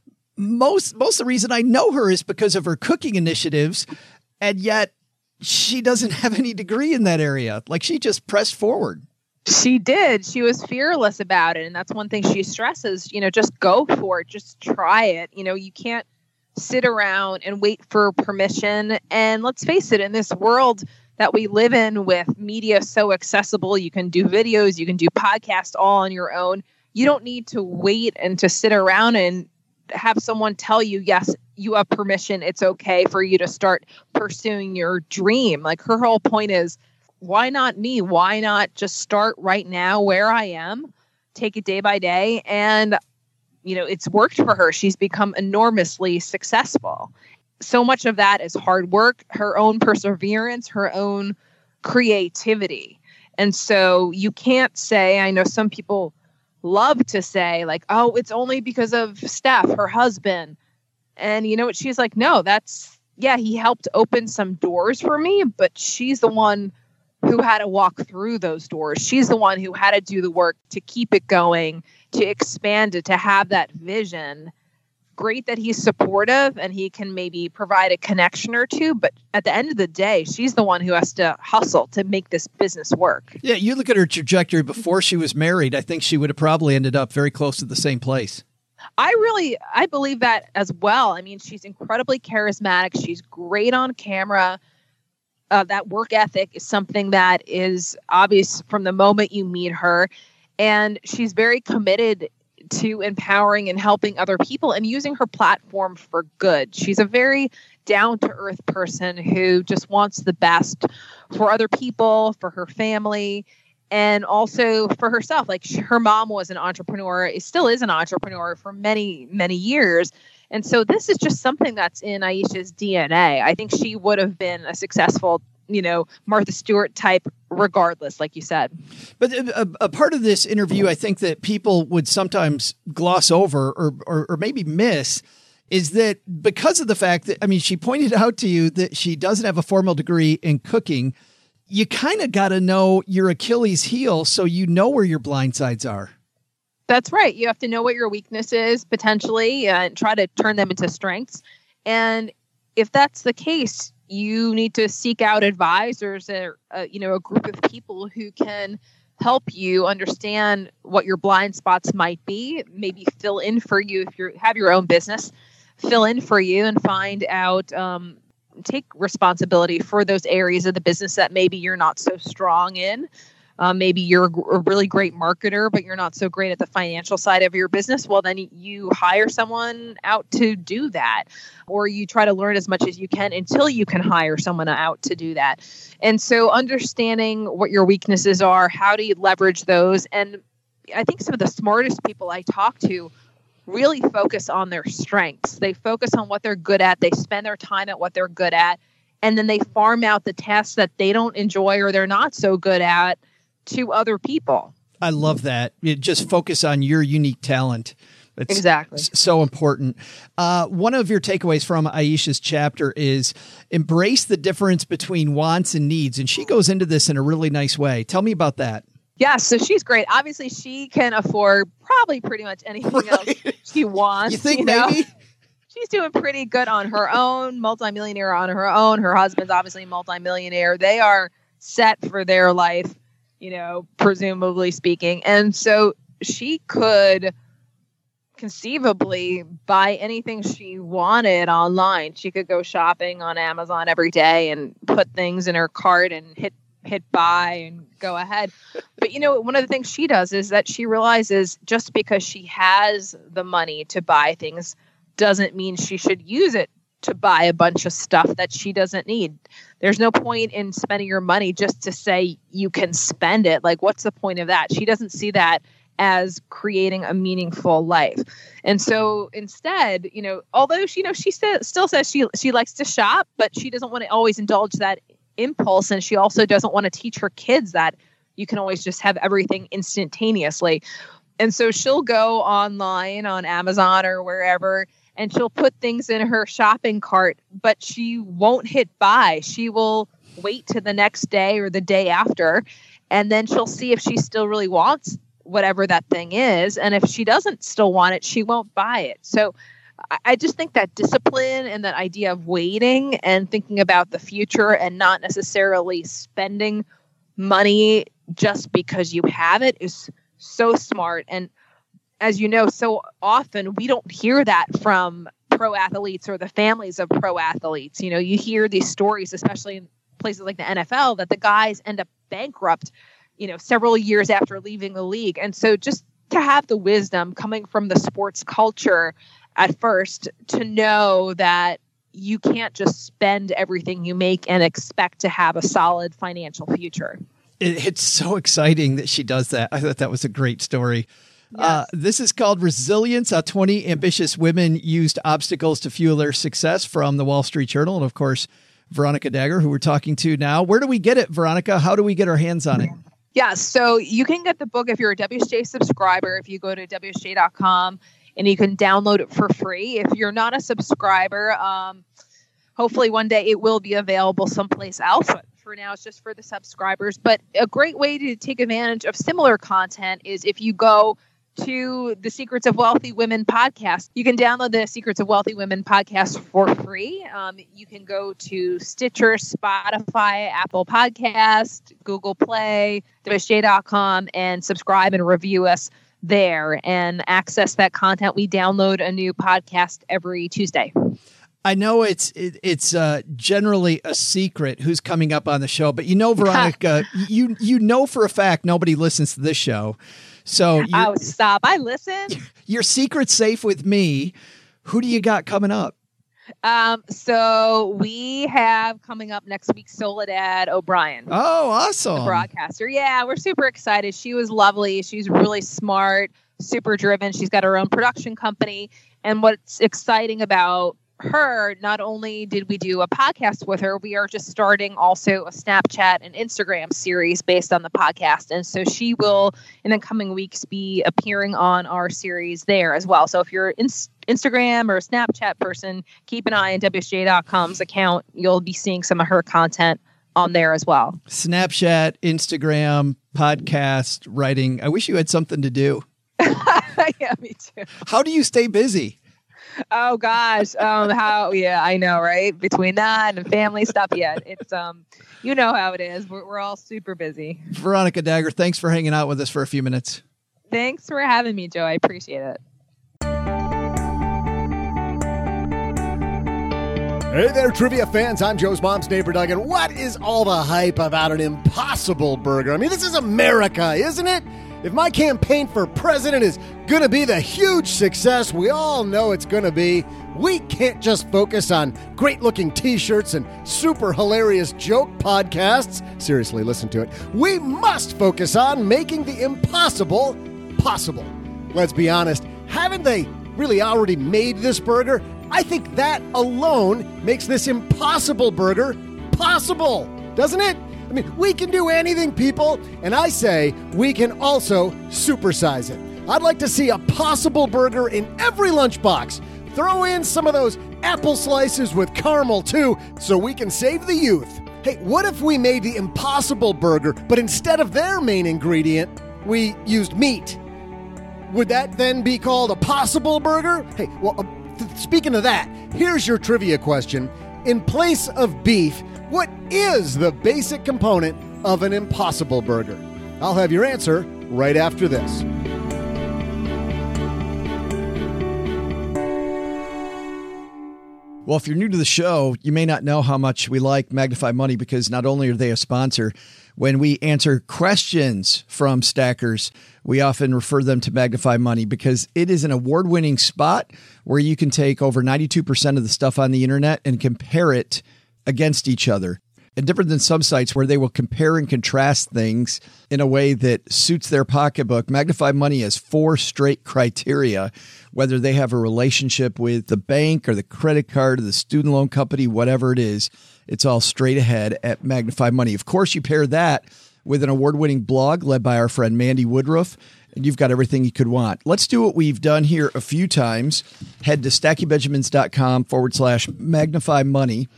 most, most of the reason I know her is because of her cooking initiatives, and yet she doesn't have any degree in that area. Like, she just pressed forward. She did. She was fearless about it. And that's one thing she stresses, you know, just go for it. Just try it. You know, you can't sit around and wait for permission. And let's face it, in this world that we live in with media so accessible, you can do videos, you can do podcasts all on your own. You don't need to wait and to sit around and have someone tell you, yes, you have permission. It's okay for you to start pursuing your dream. Like, her whole point is, why not me? Why not just start right now where I am, take it day by day? And, you know, it's worked for her. She's become enormously successful. So much of that is hard work, her own perseverance, her own creativity. And so you can't say, I know some people love to say, like, oh, it's only because of Steph, her husband. And you know what? She's like, no, that's, yeah, he helped open some doors for me, but she's the one who had to walk through those doors. She's the one who had to do the work to keep it going, to expand it, to have that vision. Great that he's supportive and he can maybe provide a connection or two, but at the end of the day, she's the one who has to hustle to make this business work. Yeah, you look at her trajectory before she was married, I think she would have probably ended up very close to the same place. I really, I believe that as well. I mean, she's incredibly charismatic. She's great on camera. Uh, that work ethic is something that is obvious from the moment you meet her. And she's very committed to empowering and helping other people and using her platform for good. She's a very down-to-earth person who just wants the best for other people, for her family, and also for herself. Like, her mom was an entrepreneur, still is an entrepreneur for many, many years. And so this is just something that's in Aisha's D N A. I think she would have been a successful, you know, Martha Stewart type regardless, like you said. But a, a part of this interview, I think that people would sometimes gloss over or, or, or maybe miss is that because of the fact that, I mean, she pointed out to you that she doesn't have a formal degree in cooking. You kind of got to know your Achilles heel so you know where your blind sides are. That's right. You have to know what your weakness is potentially and try to turn them into strengths. And if that's the case, you need to seek out advisors or, uh, you know, a group of people who can help you understand what your blind spots might be, maybe fill in for you if you have your own business, fill in for you and find out, um, take responsibility for those areas of the business that maybe you're not so strong in. Um, maybe you're a really great marketer, but you're not so great at the financial side of your business. Well, then you hire someone out to do that, or you try to learn as much as you can until you can hire someone out to do that. And so understanding what your weaknesses are, how do you leverage those? And I think some of the smartest people I talk to really focus on their strengths. They focus on what they're good at. They spend their time at what they're good at. And then they farm out the tasks that they don't enjoy or they're not so good at to other people. I love that. You just focus on your unique talent. It's exactly so important. Uh, one of your takeaways from Aisha's chapter is embrace the difference between wants and needs. And she goes into this in a really nice way. Tell me about that. Yeah, so she's great. Obviously, she can afford probably pretty much anything right. else she wants. You think you know? maybe? She's doing pretty good on her own, multimillionaire on her own. Her husband's obviously multimillionaire. They are set for their life, you know, presumably speaking. And so she could conceivably buy anything she wanted online. She could go shopping on Amazon every day and put things in her cart and hit hit buy and go ahead. But, you know, one of the things she does is that she realizes just because she has the money to buy things doesn't mean she should use it to buy a bunch of stuff that she doesn't need. There's no point in spending your money just to say you can spend it. Like, what's the point of that? She doesn't see that as creating a meaningful life. And so instead, you know, although she, you know, she st- still says she she likes to shop, but she doesn't want to always indulge that impulse. And she also doesn't want to teach her kids that you can always just have everything instantaneously. And so she'll go online on Amazon or wherever, and she'll put things in her shopping cart, but she won't hit buy. She will wait to the next day or the day after, and then she'll see if she still really wants whatever that thing is. And if she doesn't still want it, she won't buy it. So I just think that discipline and that idea of waiting and thinking about the future and not necessarily spending money just because you have it is so smart. And as you know, so often we don't hear that from pro athletes or the families of pro athletes. You know, you hear these stories, especially in places like the N F L, that the guys end up bankrupt, you know, several years after leaving the league. And so just to have the wisdom coming from the sports culture at first to know that you can't just spend everything you make and expect to have a solid financial future. It, it's so exciting that she does that. I thought that was a great story. Yes. Uh, this is called Resilience, How twenty Ambitious Women Used Obstacles to Fuel Their Success, from the Wall Street Journal. And of course, Veronica Dagher, who we're talking to now. Where do we get it, Veronica? How do we get our hands on it? Yeah, so you can get the book if you're a W S J subscriber. If you go to W S J dot com, and you can download it for free. If you're not a subscriber, um, hopefully one day it will be available someplace else. But for now, it's just for the subscribers. But a great way to take advantage of similar content is if you go to the Secrets of Wealthy Women podcast. You can download the Secrets of Wealthy Women podcast for free. Um, you can go to Stitcher, Spotify, Apple Podcast, Google Play, W S J dot com, and subscribe and review us there and access that content. We download a new podcast every Tuesday. I know it's it, it's uh, generally a secret who's coming up on the show, but you know, Veronica, you you know for a fact nobody listens to this show. So oh, stop! I listen. Your secret's safe with me. Who do you got coming up? Um, so we have coming up next week Soledad O'Brien. Oh, awesome! The broadcaster. Yeah, we're super excited. She was lovely. She's really smart, super driven. She's got her own production company, and what's exciting about her, not only did we do a podcast with her, we are just starting also a Snapchat and Instagram series based on the podcast. And so she will, in the coming weeks, be appearing on our series there as well. So if you're an Instagram or a Snapchat person, keep an eye on W S J dot com's account. You'll be seeing some of her content on there as well. Snapchat, Instagram, podcast, writing. I wish you had something to do. Yeah, me too. How do you stay busy? Oh gosh. Um, how, yeah, I know, right? Between that and family stuff. Yeah. It's, um, you know how it is. We're, we're all super busy. Veronica Dagher, thanks for hanging out with us for a few minutes. Thanks for having me, Joe. I appreciate it. Hey there, trivia fans. I'm Joe's mom's neighbor, Doug, and what is all the hype about an Impossible Burger? I mean, this is America, isn't it? If my campaign for president is going to be the huge success we all know it's going to be, we can't just focus on great-looking T-shirts and super hilarious joke podcasts. Seriously, listen to it. We must focus on making the impossible possible. Let's be honest, haven't they really already made this burger? I think that alone makes this Impossible Burger possible, doesn't it? I mean, we can do anything, people, and I say we can also supersize it. I'd like to see a Possible Burger in every lunchbox. Throw in some of those apple slices with caramel, too, so we can save the youth. Hey, what if we made the Impossible Burger, but instead of their main ingredient, we used meat? Would that then be called a Possible Burger? Hey, well, uh, th- speaking of that, here's your trivia question. In place of beef, what is the basic component of an Impossible Burger? I'll have your answer right after this. Well, if you're new to the show, you may not know how much we like Magnify Money because not only are they a sponsor, when we answer questions from stackers, we often refer them to Magnify Money because it is an award-winning spot where you can take over ninety-two percent of the stuff on the internet and compare it against each other. And different than some sites where they will compare and contrast things in a way that suits their pocketbook, Magnify Money has four straight criteria, whether they have a relationship with the bank or the credit card or the student loan company, whatever it is. It's all straight ahead at Magnify Money. Of course, you pair that with an award-winning blog led by our friend Mandy Woodruff, and you've got everything you could want. Let's do what we've done here a few times. Head to stackybenjamins.com forward slash magnify money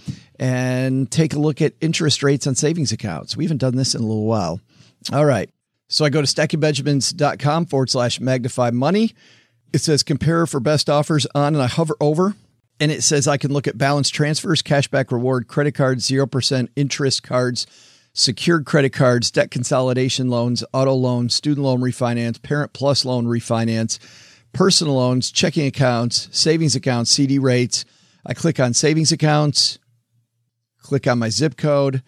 and take a look at interest rates on savings accounts. We haven't done this in a little while. All right. So I go to stackybenjamins.com forward slash magnify money. It says compare for best offers on, and I hover over, and it says I can look at balance transfers, cashback reward, credit cards, zero percent interest cards, secured credit cards, debt consolidation loans, auto loans, student loan refinance, parent plus loan refinance, personal loans, checking accounts, savings accounts, C D rates. I click on savings accounts, click on my zip code,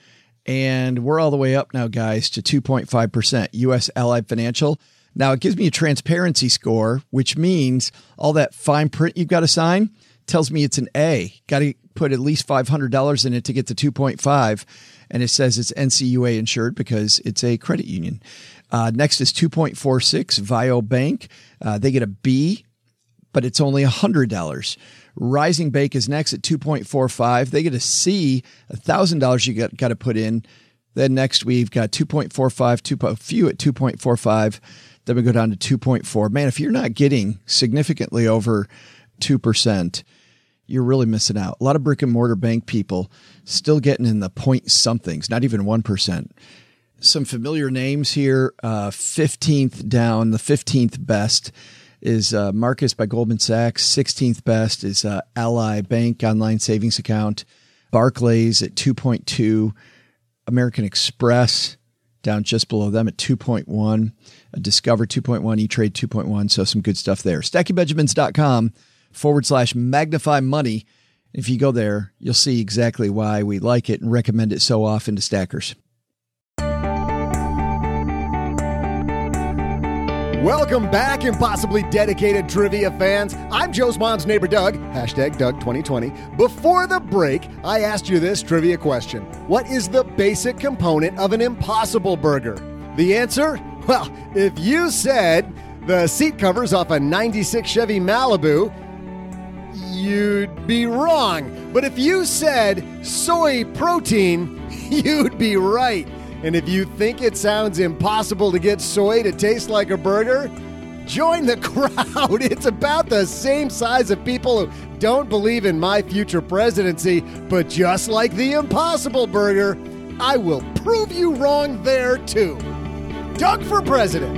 and we're all the way up now, guys, to two point five percent U S Allied Financial. Now, it gives me a transparency score, which means all that fine print you've got to sign tells me it's an A. Got to put at least five hundred dollars in it to get to two point five. And it says it's N C U A insured because it's a credit union. Uh, next is two point four six, Vio Bank. Uh, they get a B, but it's only one hundred dollars. Rising Bank is next at two point four five. They get a C, one thousand dollars you got, got to put in. Then next we've got two point four five, two, a few at two point four five. Then we go down to two point four. Man, if you're not getting significantly over two percent, you're really missing out. A lot of brick and mortar bank people still getting in the point somethings, not even one percent. Some familiar names here. Uh, fifteenth down, the fifteenth best is uh, Marcus by Goldman Sachs. sixteenth best is uh, Ally Bank online savings account. Barclays at two point two. American Express down just below them at two point one. Discover two point one. E-Trade two point one. So some good stuff there. stackybenjamins.com forward slash magnify money. If you go there, you'll see exactly why we like it and recommend it so often to stackers. Welcome back, impossibly dedicated trivia fans. I'm Joe's mom's neighbor, Doug, hashtag Doug twenty twenty. Before the break, I asked you this trivia question. What is the basic component of an Impossible Burger? The answer? Well, if you said the seat covers off a ninety-six Chevy Malibu, you'd be wrong. But if you said soy protein, you'd be right. And if you think it sounds impossible to get soy to taste like a burger, join the crowd. It's about the same size of people who don't believe in my future presidency, but just like the Impossible Burger, I will prove you wrong there too. Doug for president.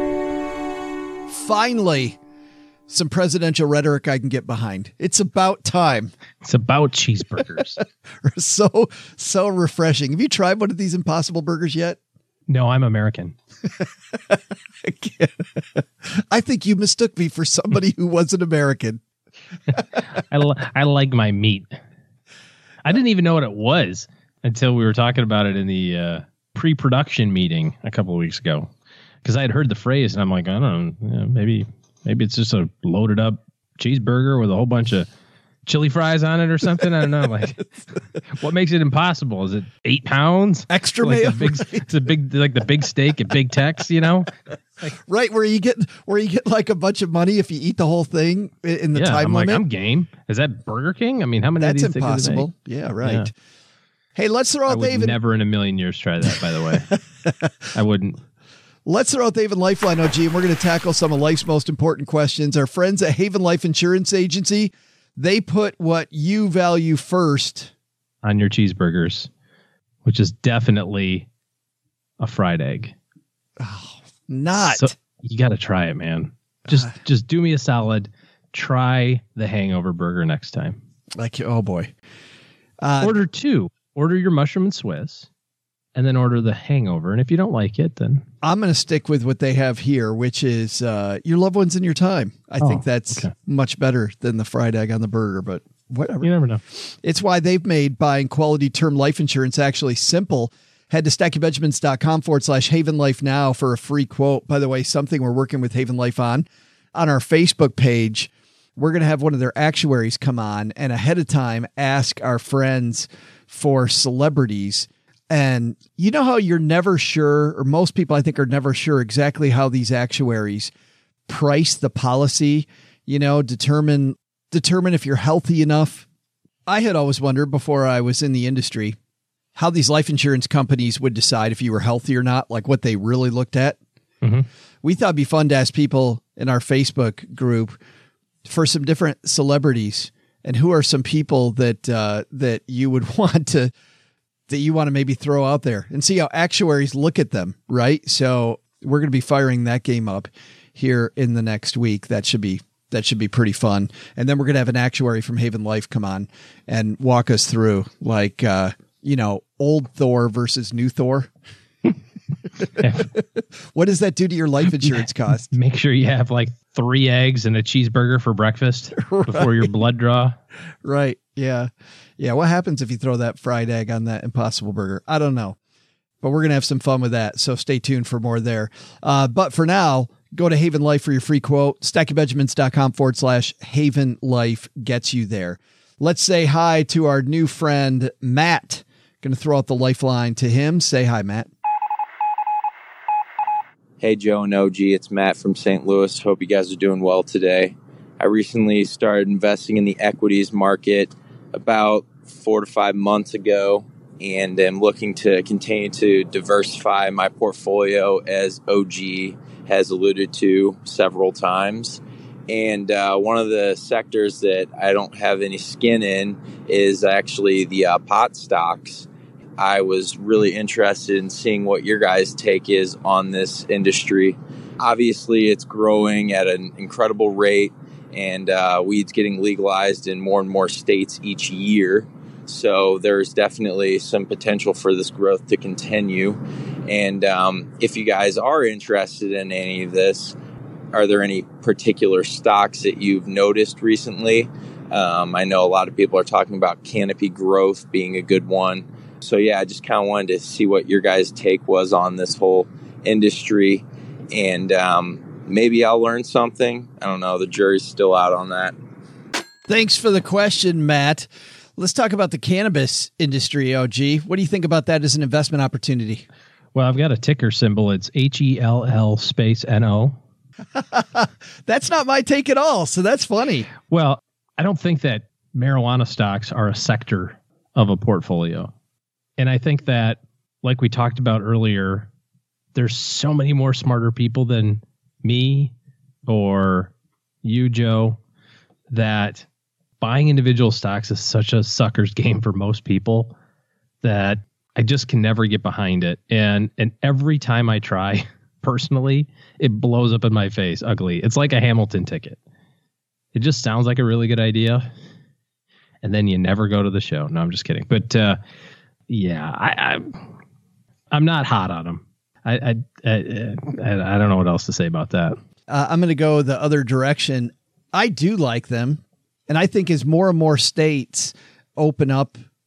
Finally, some presidential rhetoric I can get behind. It's about time. It's about cheeseburgers. so, so refreshing. Have you tried one of these Impossible Burgers yet? No, I'm American. I think you mistook me for somebody who wasn't American. I, li- I like my meat. I didn't even know what it was until we were talking about it in the uh, pre-production meeting a couple of weeks ago. Because I had heard the phrase, and I'm like, I don't know, you know, maybe maybe it's just a loaded up cheeseburger with a whole bunch of chili fries on it or something. I don't know. Like, what makes it impossible? Is it eight pounds extra like mayo? Big, right? It's a big, like the big steak at Big Tex, you know? Like, right, where you get where you get like a bunch of money if you eat the whole thing in the yeah, time I'm limit. Like, I'm game. Is that Burger King? I mean, how many That's of these impossible. things do they make? Yeah, right. Yeah. Hey, let's throw I out would David. never in a million years try that, by the way. I wouldn't. Let's throw out the Haven Lifeline, O G, and we're going to tackle some of life's most important questions. Our friends at Haven Life Insurance Agency, they put what you value first on your cheeseburgers, which is definitely a fried egg. Oh, not. So, you got to try it, man. Just uh, just do me a solid. Try the Hangover Burger next time. Like, oh boy. Uh, order two. Order your mushroom and Swiss, and then order the Hangover. And if you don't like it, then I'm going to stick with what they have here, which is uh, your loved ones in your time. I oh, think that's okay. much better than the fried egg on the burger, but whatever. You never know. It's why they've made buying quality term life insurance actually simple. Head to stackingbenjamins.com forward slash Haven Life now for a free quote. By the way, something we're working with Haven Life on. On our Facebook page, we're going to have one of their actuaries come on and ahead of time ask our friends for celebrities. And you know how you're never sure, or most people I think are never sure exactly how these actuaries price the policy, you know, determine, determine if you're healthy enough. I had always wondered before I was in the industry how these life insurance companies would decide if you were healthy or not, like what they really looked at. Mm-hmm. We thought it'd be fun to ask people in our Facebook group for some different celebrities and who are some people that, uh, that you would want to, that you want to maybe throw out there and see how actuaries look at them. Right. So we're going to be firing that game up here in the next week. That should be, that should be pretty fun. And then we're going to have an actuary from Haven Life come on and walk us through like, uh, you know, old Thor versus new Thor. What does that do to your life insurance cost? Make sure you have like three eggs and a cheeseburger for breakfast right. before your blood draw. Right. Yeah. Yeah. What happens if you throw that fried egg on that Impossible Burger? I don't know, but we're going to have some fun with that. So stay tuned for more there. Uh, but for now, go to Haven Life for your free quote. stackingbenjamins.com forward slash Haven Life gets you there. Let's say hi to our new friend, Matt. Going to throw out the lifeline to him. Say hi, Matt. Hey, Joe and O G. It's Matt from Saint Louis. Hope you guys are doing well today. I recently started investing in the equities market about four to five months ago and am looking to continue to diversify my portfolio, as O G has alluded to several times. And uh, one of the sectors that I don't have any skin in is actually the uh, pot stocks. I was really interested in seeing what your guys' take is on this industry. Obviously, it's growing at an incredible rate, and uh, weed's getting legalized in more and more states each year. So there's definitely some potential for this growth to continue. And um, if you guys are interested in any of this, are there any particular stocks that you've noticed recently? Um, I know a lot of people are talking about Canopy Growth being a good one. So, yeah, I just kind of wanted to see what your guys' take was on this whole industry. And um, maybe I'll learn something. I don't know. The jury's still out on that. Thanks for the question, Matt. Let's talk about the cannabis industry, O G. What do you think about that as an investment opportunity? Well, I've got a ticker symbol. It's H E L L space N O. That's not my take at all. So that's funny. Well, I don't think that marijuana stocks are a sector of a portfolio. And I think that, like we talked about earlier, there's so many more smarter people than me or you, Joe, that buying individual stocks is such a sucker's game for most people that I just can never get behind it. And and every time I try, personally, it blows up in my face ugly. It's like a Hamilton ticket. It just sounds like a really good idea. And then you never go to the show. No, I'm just kidding. But, uh, yeah, I, I, I'm not hot on them. I, I, I, I don't know what else to say about that. Uh, I'm going to go the other direction. I do like them. And I think as more and more states open up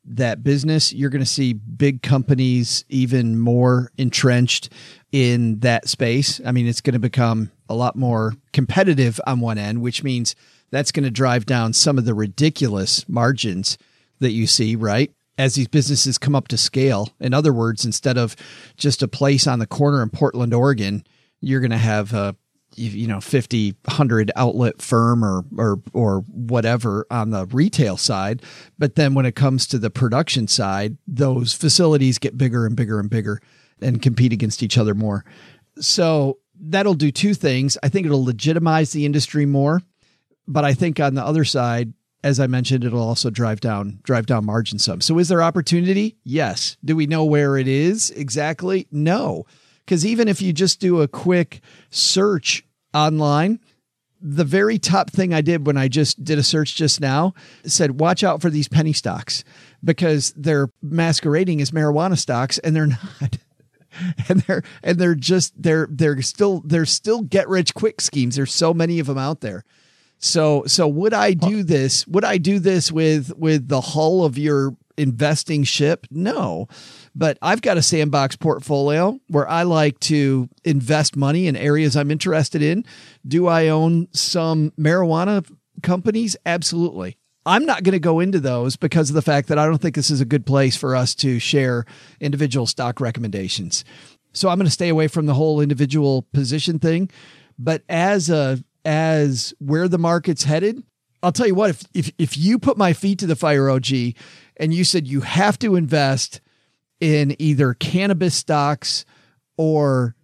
that business, you're going to see big companies even more entrenched in that space. I mean, it's going to become a lot more competitive on one end, which means that's going to drive down some of the ridiculous margins that you see, right? As these businesses come up to scale. In other words, instead of just a place on the corner in Portland, Oregon, you're going to have a, you know, fifty, one hundred outlet firm or, or, or whatever on the retail side. But then when it comes to the production side, those facilities get bigger and bigger and bigger and compete against each other more. So that'll do two things. I think it'll legitimize the industry more, but I think on the other side, as I mentioned, it'll also drive down, drive down margin some. So is there opportunity? Yes. Do we know where it is exactly? No. Because even if you just do a quick search online, the very top thing I did when I just did a search just now said, watch out for these penny stocks because they're masquerading as marijuana stocks and they're not. And they're, and they're just, they're, they're still, they're still get rich quick schemes. There's so many of them out there. So, so would I do this? Would I do this with, with the hull of your investing ship? No, but I've got a sandbox portfolio where I like to invest money in areas I'm interested in. Do I own some marijuana companies? Absolutely. I'm not going to go into those because of the fact that I don't think this is a good place for us to share individual stock recommendations. So I'm going to stay away from the whole individual position thing. But as a, as where the market's headed, I'll tell you what, if, if, if you put my feet to the fire, O G, and you said you have to invest in either cannabis stocks or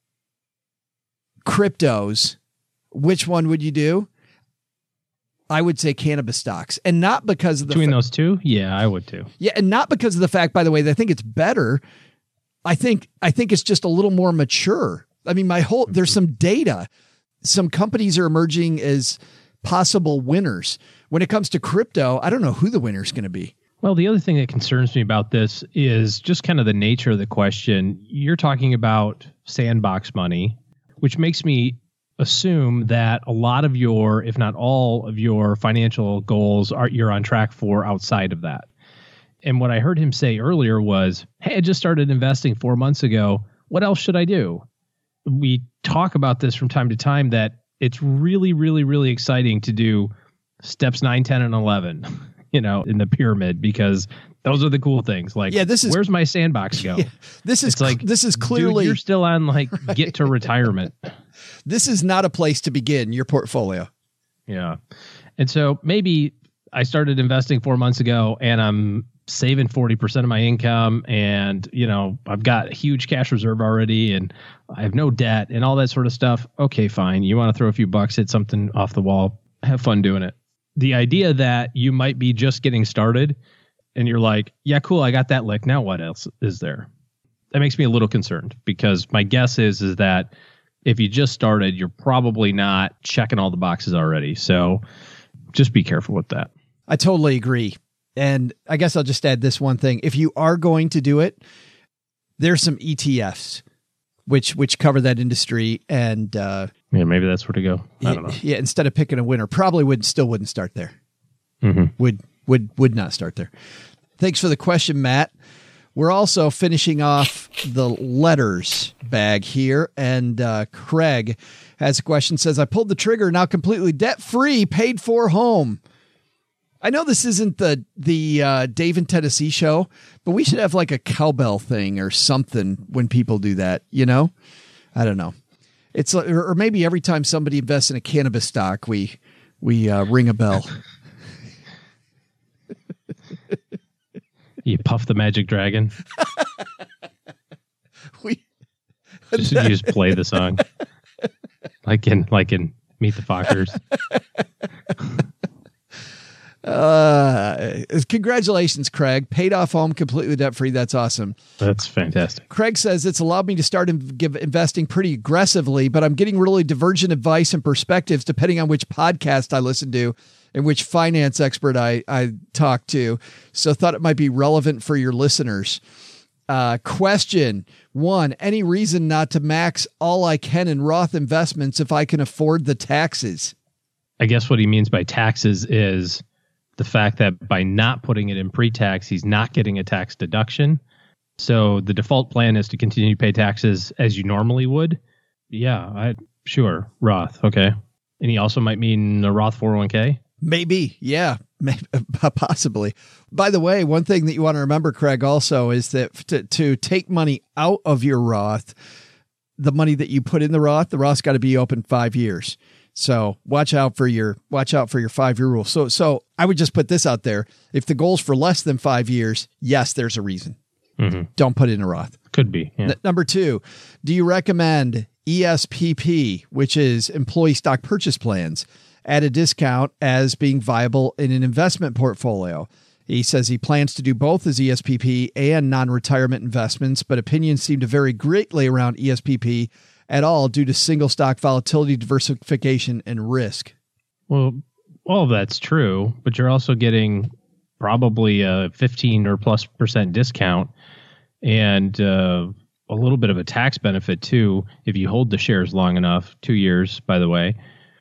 cryptos, which one would you do? I would say cannabis stocks, and not because of the between fa- those two. Yeah, I would too. Yeah. And not because of the fact, by the way, that I think it's better. I think, I think it's just a little more mature. I mean, my whole, there's some data. Some companies are emerging as possible winners. When it comes to crypto, I don't know who the winner is going to be. Well, the other thing that concerns me about this is just kind of the nature of the question. You're talking about sandbox money, which makes me assume that a lot of your, if not all of your financial goals are you're on track for outside of that. And what I heard him say earlier was, hey, I just started investing four months ago. What else should I do? We talk about this from time to time that it's really, really, really exciting to do steps nine, ten, and eleven, you know, in the pyramid, because those are the cool things. Like, yeah, this is, where's my sandbox go? Yeah, this is it's like, this is clearly, dude, you're still on like get to retirement. This is not a place to begin your portfolio. Yeah. And so maybe I started investing four months ago and I'm saving forty percent of my income, and, you know, I've got a huge cash reserve already and I have no debt and all that sort of stuff. Okay, fine. You want to throw a few bucks, hit something off the wall, have fun doing it. The idea that you might be just getting started and you're like, yeah, cool, I got that lick. Now what else is there? That makes me a little concerned, because my guess is, is that if you just started, you're probably not checking all the boxes already. So just be careful with that. I totally agree. And I guess I'll just add this one thing. If you are going to do it, there's some E T Fs which which cover that industry. And uh, yeah, maybe that's where to go. I don't know. Yeah, instead of picking a winner, probably would still wouldn't start there. Mm-hmm. Would would would not start there. Thanks for the question, Matt. We're also finishing off the letters bag here, and uh, Craig has a question. Says, I pulled the trigger, now completely debt free, paid for home. I know this isn't the the uh, Dave in Tennessee show, but we should have like a cowbell thing or something when people do that. You know, I don't know. It's or maybe every time somebody invests in a cannabis stock, we we uh, ring a bell. You puff the magic dragon. we just, you just play the song, like in like in Meet the Fockers. Uh, congratulations, Craig. Paid off home, completely debt free. That's awesome. That's fantastic. Craig says it's allowed me to start and give investing pretty aggressively, but I'm getting really divergent advice and perspectives depending on which podcast I listen to and which finance expert I, I talk to. So thought it might be relevant for your listeners. Uh, question one, any reason not to max all I can in Roth investments if I can afford the taxes? I guess what he means by taxes is the fact that by not putting it in pre-tax, he's not getting a tax deduction. So the default plan is to continue to pay taxes as you normally would. Yeah, I sure. Roth. Okay. And he also might mean a Roth four oh one k. Maybe. Yeah, maybe, possibly. By the way, one thing that you want to remember, Craig, also is that to, to take money out of your Roth, the money that you put in the Roth, the Roth's got to be open five years. So watch out for your, watch out for your five year rule. So, so I would just put this out there. If the goal's for less than five years, yes, there's a reason. Mm-hmm. Don't put it in a Roth. Could be. Yeah. N- number two, do you recommend E S P P, which is employee stock purchase plans, at a discount as being viable in an investment portfolio? He says he plans to do both as E S P P and non-retirement investments, but opinions seem to vary greatly around E S P P at all due to single stock volatility, diversification, and risk. Well, all of that's true, but you're also getting probably a fifteen or plus percent discount and uh, a little bit of a tax benefit too if you hold the shares long enough, two years, by the way.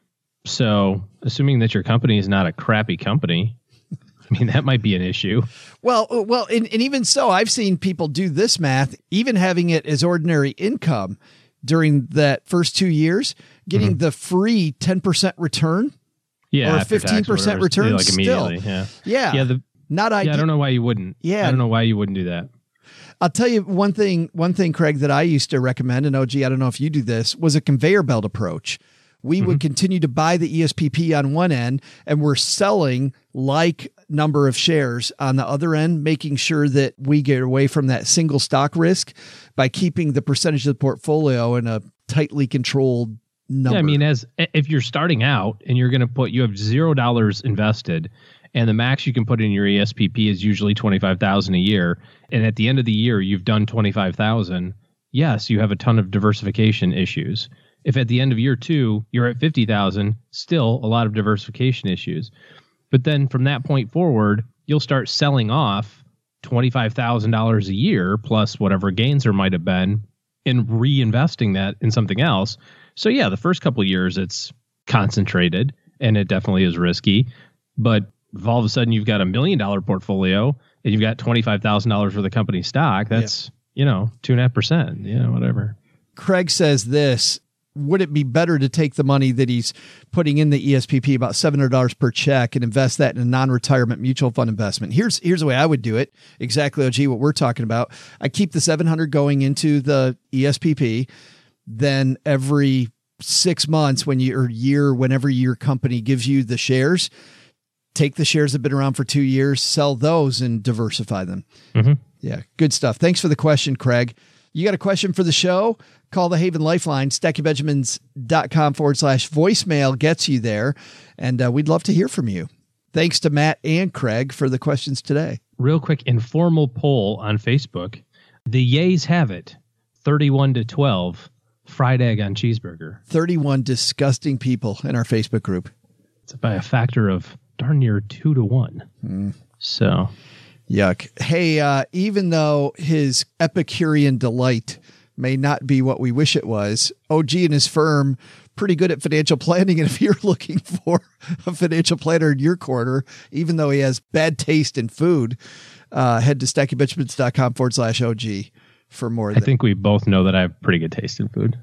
So assuming that your company is not a crappy company, I mean, that might be an issue. Well, well, and, and even so, I've seen people do this math, even having it as ordinary income during that first two years, getting mm-hmm. the free ten percent return. Yeah, or fifteen percent return like still. Immediately, yeah. Yeah. Yeah. The, not ideal. Yeah, I don't know why you wouldn't. Yeah. I don't know why you wouldn't do that. I'll tell you one thing, one thing, Craig, that I used to recommend, and O G, I don't know if you do this, was a conveyor belt approach. We mm-hmm. would continue to buy the E S P P on one end, and we're selling like number of shares on the other end, making sure that we get away from that single stock risk by keeping the percentage of the portfolio in a tightly controlled number. Yeah, I mean, as if you're starting out and you're going to put, you have zero dollars invested, and the max you can put in your E S P P is usually twenty-five thousand a year, and at the end of the year you've done twenty-five thousand. Yes, you have a ton of diversification issues. If at the end of year two you're at fifty thousand, still a lot of diversification issues. But then from that point forward, you'll start selling off twenty-five thousand dollars a year plus whatever gains there might have been and reinvesting that in something else. So yeah, the first couple of years it's concentrated and it definitely is risky. But if all of a sudden you've got a million dollar portfolio and you've got twenty-five thousand dollars for the company stock, that's, yeah. you know, two and a half percent, you know, whatever. Craig says this. Would it be better to take the money that he's putting in the E S P P, about seven hundred dollars per check, and invest that in a non-retirement mutual fund investment? Here's here's the way I would do it. Exactly, O G, what we're talking about. I keep the seven hundred dollars going into the E S P P. Then every six months, when you or year, whenever your company gives you the shares, take the shares that have been around for two years, sell those, and diversify them. Mm-hmm. Yeah, good stuff. Thanks for the question, Craig. You got a question for the show? Call the Haven Lifeline, stackingbenjamins.com forward slash voicemail gets you there. And uh, we'd love to hear from you. Thanks to Matt and Craig for the questions today. Real quick informal poll on Facebook. The yays have it. thirty-one to twelve. Fried egg on cheeseburger. thirty-one disgusting people in our Facebook group. It's by a factor of darn near two to one. Mm. So... Yuck. Hey, uh, even though his Epicurean delight may not be what we wish it was, O G and his firm pretty good at financial planning. And if you're looking for a financial planner in your corner, even though he has bad taste in food, uh, head to stackingbenjamins.com forward slash OG for more. I than- think we both know that I have pretty good taste in food.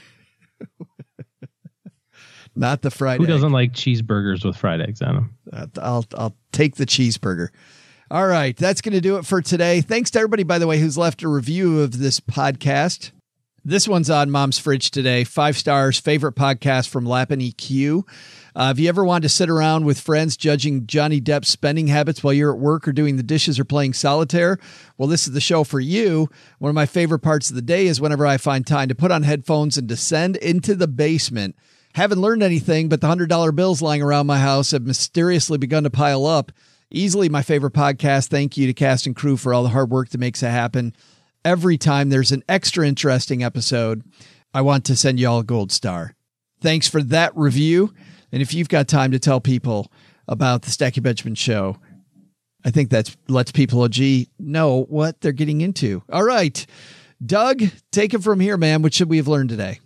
Not the fried Who egg. doesn't like cheeseburgers with fried eggs on them? Uh, I'll, I'll take the cheeseburger. All right, that's going to do it for today. Thanks to everybody, by the way, who's left a review of this podcast. This one's on Mom's Fridge today. Five stars, favorite podcast from Lappin E Q. Uh, have you ever wanted to sit around with friends judging Johnny Depp's spending habits while you're at work or doing the dishes or playing solitaire? Well, this is the show for you. One of my favorite parts of the day is whenever I find time to put on headphones and descend into the basement. Haven't learned anything, but the one hundred dollar bills lying around my house have mysteriously begun to pile up. Easily my favorite podcast. Thank you to cast and crew for all the hard work that makes it happen. Every time there's an extra interesting episode, I want to send you all a gold star. Thanks for that review. And if you've got time to tell people about the Stacking Benjamin Show, I think that lets people, O G, know what they're getting into. All right, Doug, take it from here, man. What should we have learned today?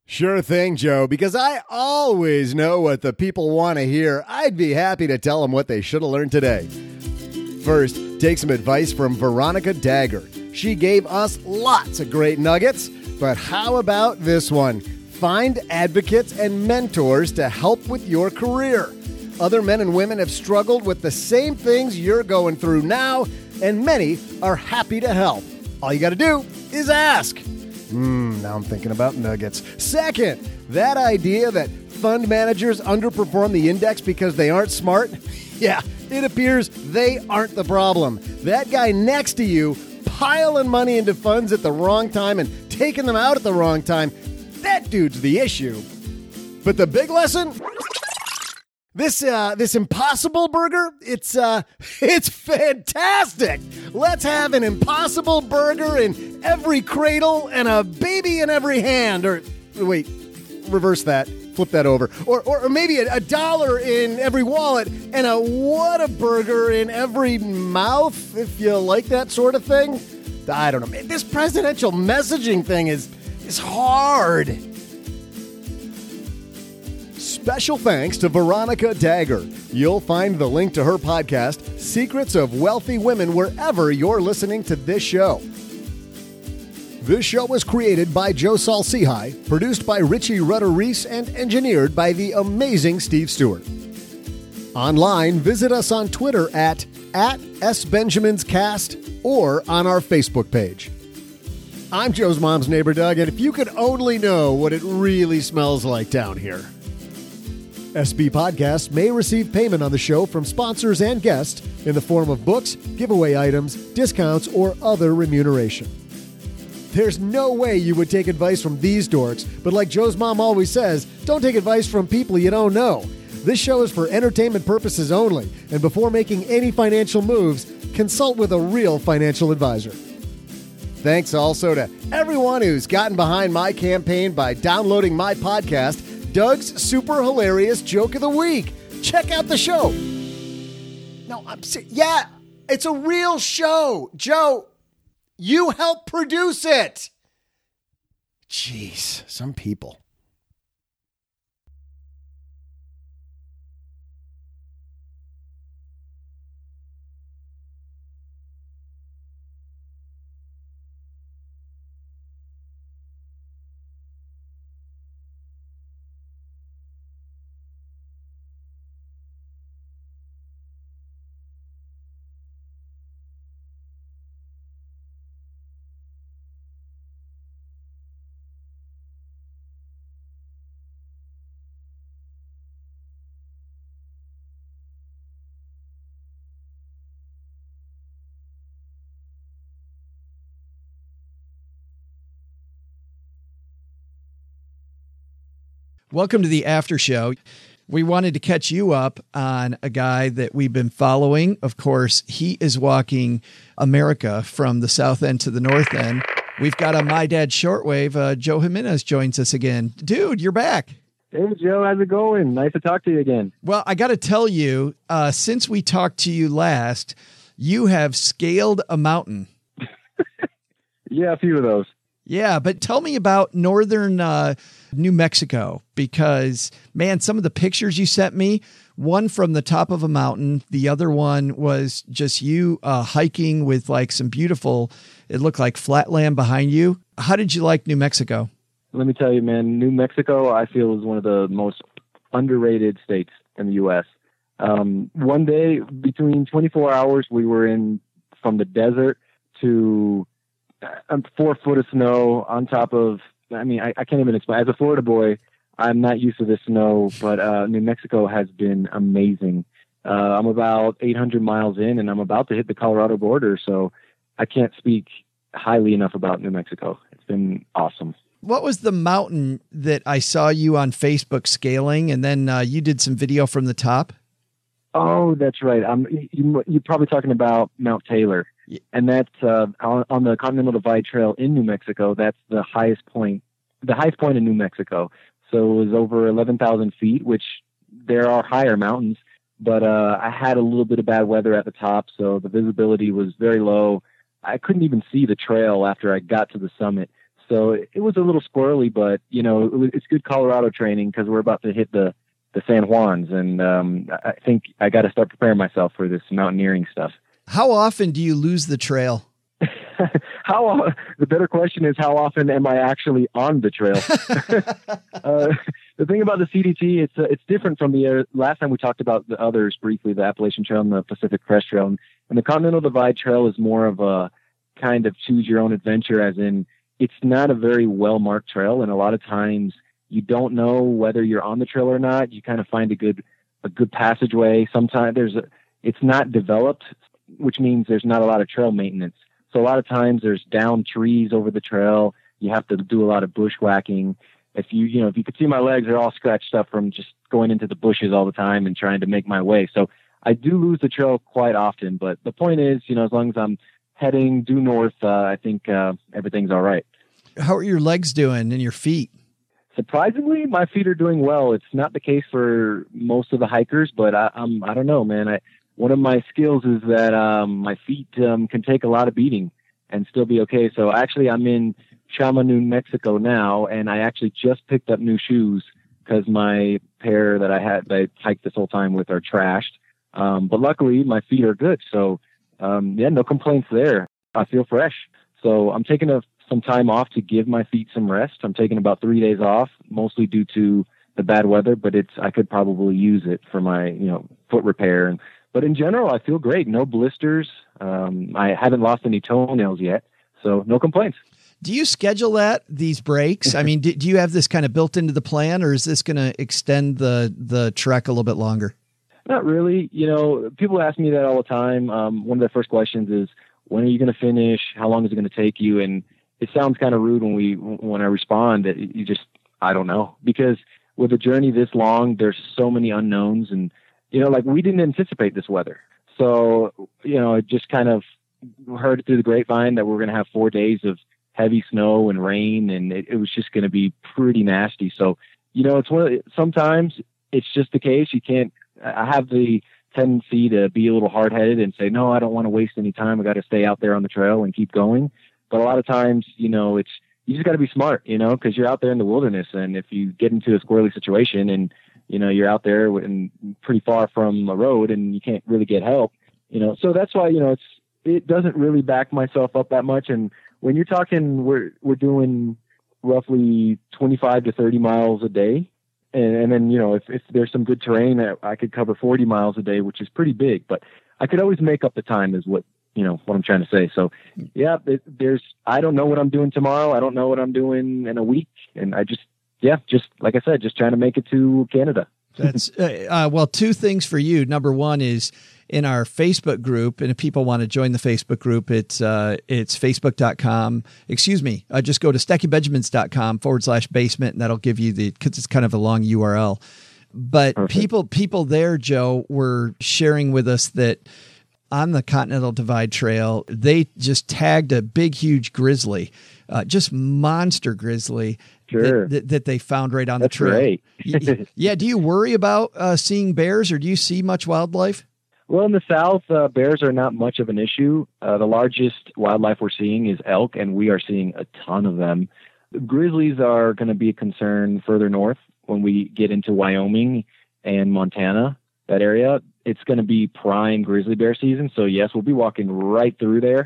Sure thing, Joe, because I always know what the people want to hear. I'd be happy to tell them what they should have learned today. First, take some advice from Veronica Dagger. She gave us lots of great nuggets, but how about this one? Find advocates and mentors to help with your career. Other men and women have struggled with the same things you're going through now, and many are happy to help. All you got to do is ask. Hmm, now I'm thinking about nuggets. Second, that idea that fund managers underperform the index because they aren't smart? Yeah, it appears they aren't the problem. That guy next to you piling money into funds at the wrong time and taking them out at the wrong time, that dude's the issue. But the big lesson? This uh, this Impossible Burger, it's uh, it's fantastic. Let's have an Impossible Burger in every cradle and a baby in every hand. Or wait, reverse that. Flip that over. Or or, or maybe a, a dollar in every wallet and a Whataburger in every mouth, if you like that sort of thing. I don't know, man. This presidential messaging thing is is hard. Special thanks to Veronica Dagger. You'll find the link to her podcast, Secrets of Wealthy Women, wherever you're listening to this show. This show was created by Joe Saul-Sehy, produced by Richie Rutter-Reese, and engineered by the amazing Steve Stewart. Online, visit us on Twitter at, at SBenjaminsCast or on our Facebook page. I'm Joe's mom's neighbor, Doug, and if you could only know what it really smells like down here. S B Podcasts may receive payment on the show from sponsors and guests in the form of books, giveaway items, discounts, or other remuneration. There's no way you would take advice from these dorks, but like Joe's mom always says, don't take advice from people you don't know. This show is for entertainment purposes only, and before making any financial moves, consult with a real financial advisor. Thanks also to everyone who's gotten behind my campaign by downloading my podcast, Doug's Super Hilarious Joke of the Week. Check out the show. No, I'm serious. Yeah, it's a real show. Joe, you helped produce it. Jeez, some people. Welcome to the after show. We wanted to catch you up on a guy that we've been following. Of course, he is walking America from the south end to the north end. We've got on My Dad Shortwave, uh, Joe Jimenez joins us again. Dude, you're back. Hey, Joe, how's it going? Nice to talk to you again. Well, I got to tell you, uh, since we talked to you last, you have scaled a mountain. Yeah, a few of those. Yeah, but tell me about northern uh, New Mexico, because, man, some of the pictures you sent me, one from the top of a mountain, the other one was just you uh, hiking with like some beautiful, it looked like flat land behind you. How did you like New Mexico? Let me tell you, man, New Mexico, I feel, is one of the most underrated states in the U S. Um, one day, between twenty-four hours, we were in from the desert to um, four foot of snow on top of, I mean, I, I can't even explain. As a Florida boy, I'm not used to the snow, but uh, New Mexico has been amazing. Uh, I'm about eight hundred miles in, and I'm about to hit the Colorado border, so I can't speak highly enough about New Mexico. It's been awesome. What was the mountain that I saw you on Facebook scaling, and then uh, you did some video from the top? Oh, that's right. Um, you, you're probably talking about Mount Taylor, and that's uh, on, on the Continental Divide Trail in New Mexico. That's the highest point, the highest point in New Mexico. So it was over eleven thousand feet, which there are higher mountains, but uh, I had a little bit of bad weather at the top, so the visibility was very low. I couldn't even see the trail after I got to the summit. So it was a little squirrely, but, you know, it was, it's good Colorado training because we're about to hit the, the San Juans. And um, I think I got to start preparing myself for this mountaineering stuff. How often do you lose the trail? How the better question is, how often am I actually on the trail? uh, the thing about the C D T, it's uh, it's different from the uh, last time we talked about the others briefly, the Appalachian Trail and the Pacific Crest Trail. And, and the Continental Divide Trail is more of a kind of choose your own adventure, as in it's not a very well marked trail, and a lot of times you don't know whether you're on the trail or not. You kind of find a good a good passageway. Sometimes there's a, it's not developed, which means there's not a lot of trail maintenance. So a lot of times there's down trees over the trail. You have to do a lot of bushwhacking. If you, you know, if you could see my legs, they're all scratched up from just going into the bushes all the time and trying to make my way. So I do lose the trail quite often, but the point is, you know, as long as I'm heading due north, uh, I think uh, everything's all right. How are your legs doing and your feet? Surprisingly, my feet are doing well. It's not the case for most of the hikers, but I, I'm, I don't know, man. I, One of my skills is that um, my feet um, can take a lot of beating and still be okay. So actually, I'm in Chama, New Mexico now, and I actually just picked up new shoes because my pair that I had that I hiked this whole time with are trashed. Um, but luckily, my feet are good. So um, yeah, no complaints there. I feel fresh. So I'm taking a, some time off to give my feet some rest. I'm taking about three days off, mostly due to the bad weather, but it's I could probably use it for my you know foot repair. And But in general, I feel great. No blisters. Um, I haven't lost any toenails yet, so no complaints. Do you schedule that, these breaks? I mean, do, do you have this kind of built into the plan, or is this going to extend the, the trek a little bit longer? Not really. You know, people ask me that all the time. Um, one of the first questions is, when are you going to finish? How long is it going to take you? And it sounds kind of rude when we when I respond that you just, I don't know. Because with a journey this long, there's so many unknowns, and you know, like we didn't anticipate this weather. So, you know, it just kind of heard through the grapevine that we're going to have four days of heavy snow and rain, and it, it was just going to be pretty nasty. So, you know, it's one of the, sometimes it's just the case. You can't, I have the tendency to be a little hard headed and say, no, I don't want to waste any time. I got to stay out there on the trail and keep going. But a lot of times, you know, it's, you just got to be smart, you know, because you're out there in the wilderness. And if you get into a squirrely situation and, you know, you're out there and pretty far from a road and you can't really get help, you know, so that's why, you know, it's, it doesn't really back myself up that much. And when you're talking, we're, we're doing roughly twenty-five to thirty miles a day. And, and then, you know, if, if there's some good terrain, I could cover forty miles a day, which is pretty big, but I could always make up the time is what, you know, what I'm trying to say. So yeah, it, there's, I don't know what I'm doing tomorrow. I don't know what I'm doing in a week. And I just, yeah, just like I said, just trying to make it to Canada. That's uh, uh, well, two things for you. Number one is in our Facebook group, and if people want to join the Facebook group, it's uh, it's facebook dot com. Excuse me, uh, just go to stecky benjamins dot com forward slash basement, and that'll give you the, because it's kind of a long U R L. But Perfect. people people there, Joe, were sharing with us that on the Continental Divide Trail, they just tagged a big, huge grizzly, uh, just monster grizzly. Sure. That, that, that they found right on That's the trail. Great. Yeah. Do you worry about uh, seeing bears, or do you see much wildlife? Well, in the South, uh, bears are not much of an issue. Uh, the largest wildlife we're seeing is elk, and we are seeing a ton of them. Grizzlies are going to be a concern further north when we get into Wyoming and Montana, that area. It's going to be prime grizzly bear season. So yes, we'll be walking right through there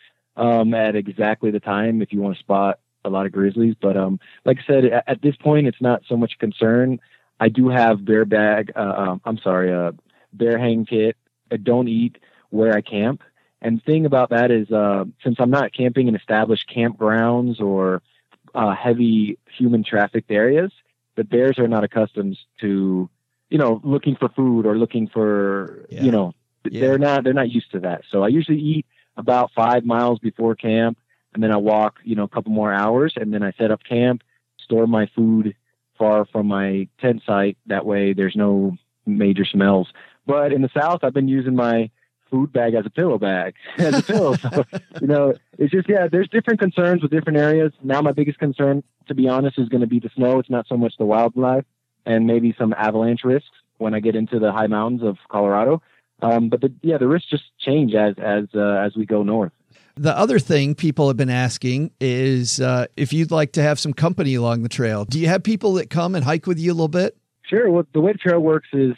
um, at exactly the time if you want to spot a lot of grizzlies. But um, like I said, at, at this point, it's not so much concern. I do have bear bag. Uh, um, I'm sorry, uh, bear hang kit. I don't eat where I camp. And the thing about that is, uh, since I'm not camping in established campgrounds or uh, heavy human trafficked areas, the bears are not accustomed to, you know, looking for food or looking for, yeah. you know, yeah. they're not, they're not used to that. So I usually eat about five miles before camp, and then I walk, you know, a couple more hours, and then I set up camp, store my food far from my tent site. That way there's no major smells. But in the South, I've been using my food bag as a pillow bag, as a pillow. So, you know, it's just, yeah, there's different concerns with different areas. Now my biggest concern, to be honest, is going to be the snow. It's not so much the wildlife and maybe some avalanche risks when I get into the high mountains of Colorado. Um, but the, yeah, the risks just change as, as, uh, as we go north. The other thing people have been asking is uh, if you'd like to have some company along the trail. Do you have people that come and hike with you a little bit? Sure. Well, the way the trail works is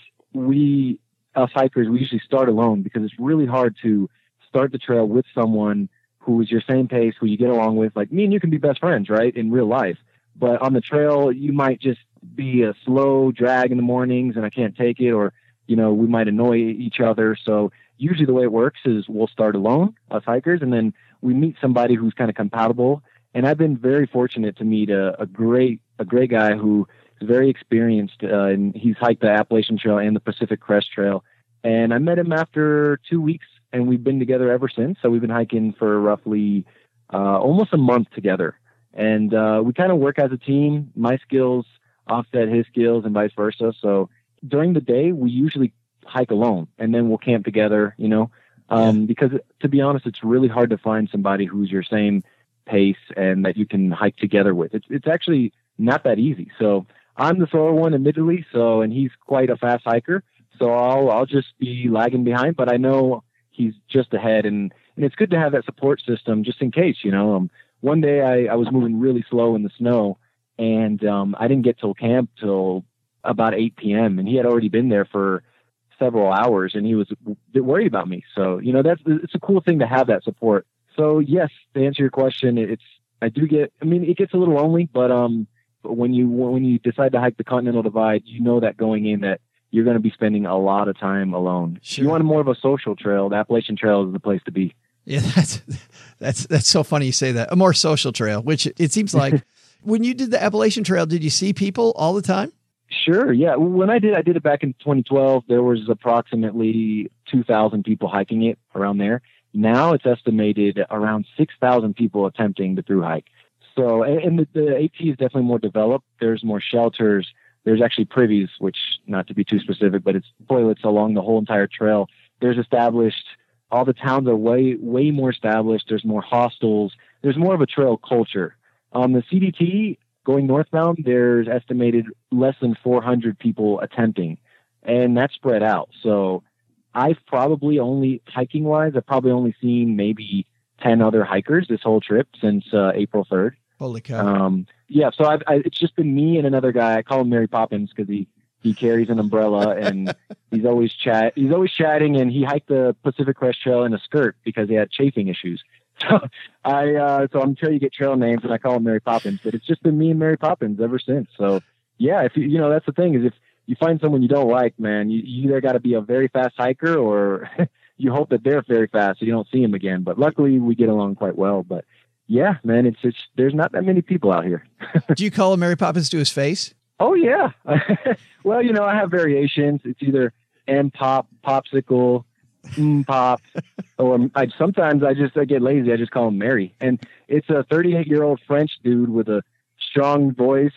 we, us hikers, we usually start alone because it's really hard to start the trail with someone who is your same pace, who you get along with. Like me and you can be best friends, right, in real life. But on the trail, you might just be a slow drag in the mornings and I can't take it, or, you know, we might annoy each other. So usually the way it works is we'll start alone, us hikers, and then we meet somebody who's kind of compatible. And I've been very fortunate to meet a, a great, a great guy who is very experienced, uh, and he's hiked the Appalachian Trail and the Pacific Crest Trail. And I met him after two weeks, and we've been together ever since. So we've been hiking for roughly uh, almost a month together. And uh, we kind of work as a team. My skills offset his skills and vice versa. So during the day, we usually hike alone, and then we'll camp together, you know, um, because to be honest, it's really hard to find somebody who's your same pace and that you can hike together with. It's, it's actually not that easy. So I'm the slower one, admittedly. So, and he's quite a fast hiker. So I'll, I'll just be lagging behind, but I know he's just ahead, and, and it's good to have that support system just in case, you know. Um, one day I, I was moving really slow in the snow, and um, I didn't get till camp till about eight p.m. and he had already been there for several hours, and he was a bit worried about me. So, you know, that's, it's a cool thing to have that support. So yes, to answer your question, it's, I do get, I mean, it gets a little lonely, but, um, but when you, when you decide to hike the Continental Divide, you know that going in that you're going to be spending a lot of time alone. Sure. You want more of a social trail. The Appalachian Trail is the place to be. Yeah. That's, that's, that's so funny you say that. A more social trail, which it seems like when you did the Appalachian Trail, did you see people all the time? Sure. Yeah. When I did, I did it back in twenty twelve. There was approximately two thousand people hiking it around there. Now it's estimated around six thousand people attempting the through hike. So, and the, the AT is definitely more developed. There's more shelters. There's actually privies, which, not to be too specific, but it's toilets along the whole entire trail. There's established, all the towns are way, way more established. There's more hostels. There's more of a trail culture. On the C D T, going northbound, there's estimated less than four hundred people attempting, and that's spread out. So I've probably only, hiking wise, I've probably only seen maybe ten other hikers this whole trip since uh, April third. Holy cow. Um, yeah. So I've, I, it's just been me and another guy. I call him Mary Poppins because he, he carries an umbrella and he's always chat. He's always chatting, and he hiked the Pacific Crest Trail in a skirt because he had chafing issues. So I, uh, so I'm sure you get trail names, and I call him Mary Poppins, but it's just been me and Mary Poppins ever since. So yeah, if you, you know, that's the thing is if you find someone you don't like, man, you, you either got to be a very fast hiker or you hope that they're very fast so you don't see them again. But luckily we get along quite well. But yeah, man, it's, it's, there's not that many people out here. Do you call him Mary Poppins to his face? Oh yeah. Well, you know, I have variations. It's either M pop, popsicle, Mm, pop, or I, sometimes I just I get lazy. I just call him Mary, and it's a thirty-eight year old French dude with a strong voice.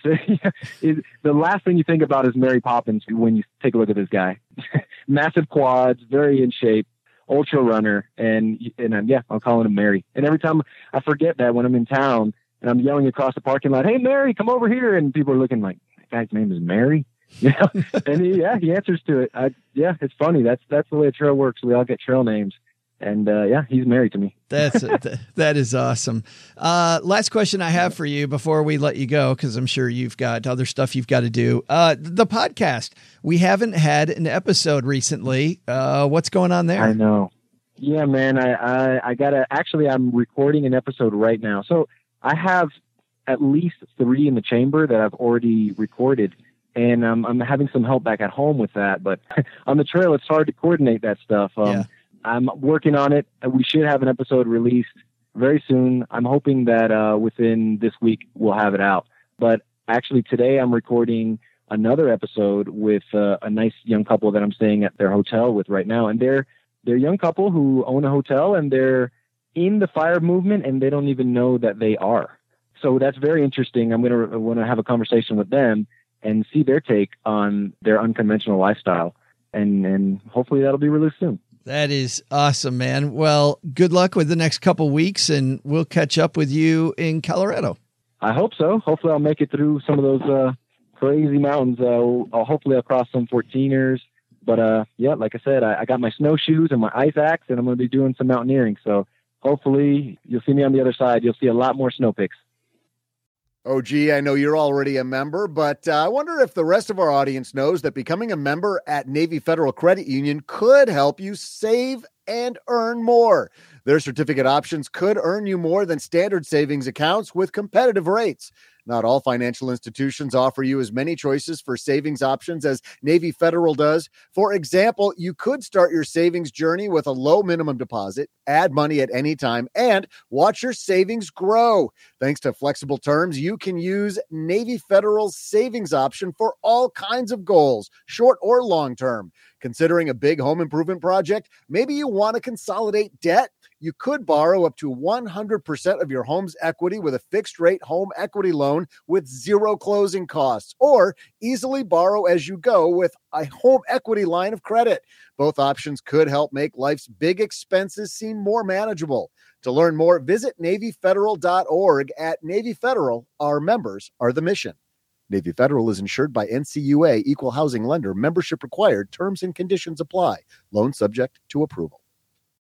it, the last thing you think about is Mary Poppins when you take a look at this guy. Massive quads, very in shape, ultra runner, and and I'm, yeah, I'm calling him Mary. And every time I forget that when I'm in town and I'm yelling across the parking lot, "Hey Mary, come over here!" and people are looking like, "That guy's name is Mary." Yeah, and he, yeah, he answers to it. I, yeah, it's funny. That's that's the way a trail works. We all get trail names, and uh, yeah, he's married to me. That's that is awesome. Uh, last question I have for you before we let you go, because I'm sure you've got other stuff you've got to do. Uh, the podcast, we haven't had an episode recently. Uh, what's going on there? I know. Yeah, man. I I, I gotta actually. I'm recording an episode right now, so I have at least three in the chamber that I've already recorded. And um, I'm having some help back at home with that. But on the trail, it's hard to coordinate that stuff. Um, yeah. I'm working on it. We should have an episode released very soon. I'm hoping that uh, within this week, we'll have it out. But actually, today I'm recording another episode with uh, a nice young couple that I'm staying at their hotel with right now. And they're, they're a young couple who own a hotel, and they're in the fire movement, and they don't even know that they are. So that's very interesting. I'm going to want to have a conversation with them and see their take on their unconventional lifestyle. And, and hopefully that'll be released soon. That is awesome, man. Well, good luck with the next couple weeks, and we'll catch up with you in Colorado. I hope so. Hopefully I'll make it through some of those uh, crazy mountains. Uh, I'll, hopefully I'll cross some fourteeners. But uh, yeah, like I said, I, I got my snowshoes and my ice axe, and I'm going to be doing some mountaineering. So hopefully you'll see me on the other side. You'll see a lot more snow picks. O G, I know you're already a member, but uh, I wonder if the rest of our audience knows that becoming a member at Navy Federal Credit Union could help you save and earn more. Their certificate options could earn you more than standard savings accounts with competitive rates. Not all financial institutions offer you as many choices for savings options as Navy Federal does. For example, you could start your savings journey with a low minimum deposit, add money at any time, and watch your savings grow. Thanks to flexible terms, you can use Navy Federal's savings option for all kinds of goals, short or long term. Considering a big home improvement project, maybe you want to consolidate debt. You could borrow up to one hundred percent of your home's equity with a fixed rate home equity loan with zero closing costs, or easily borrow as you go with a home equity line of credit. Both options could help make life's big expenses seem more manageable. To learn more, visit Navy Federal dot org. At Navy Federal, our members are the mission. Navy Federal is insured by N C U A, Equal Housing Lender. Membership required. Terms and conditions apply. Loan subject to approval.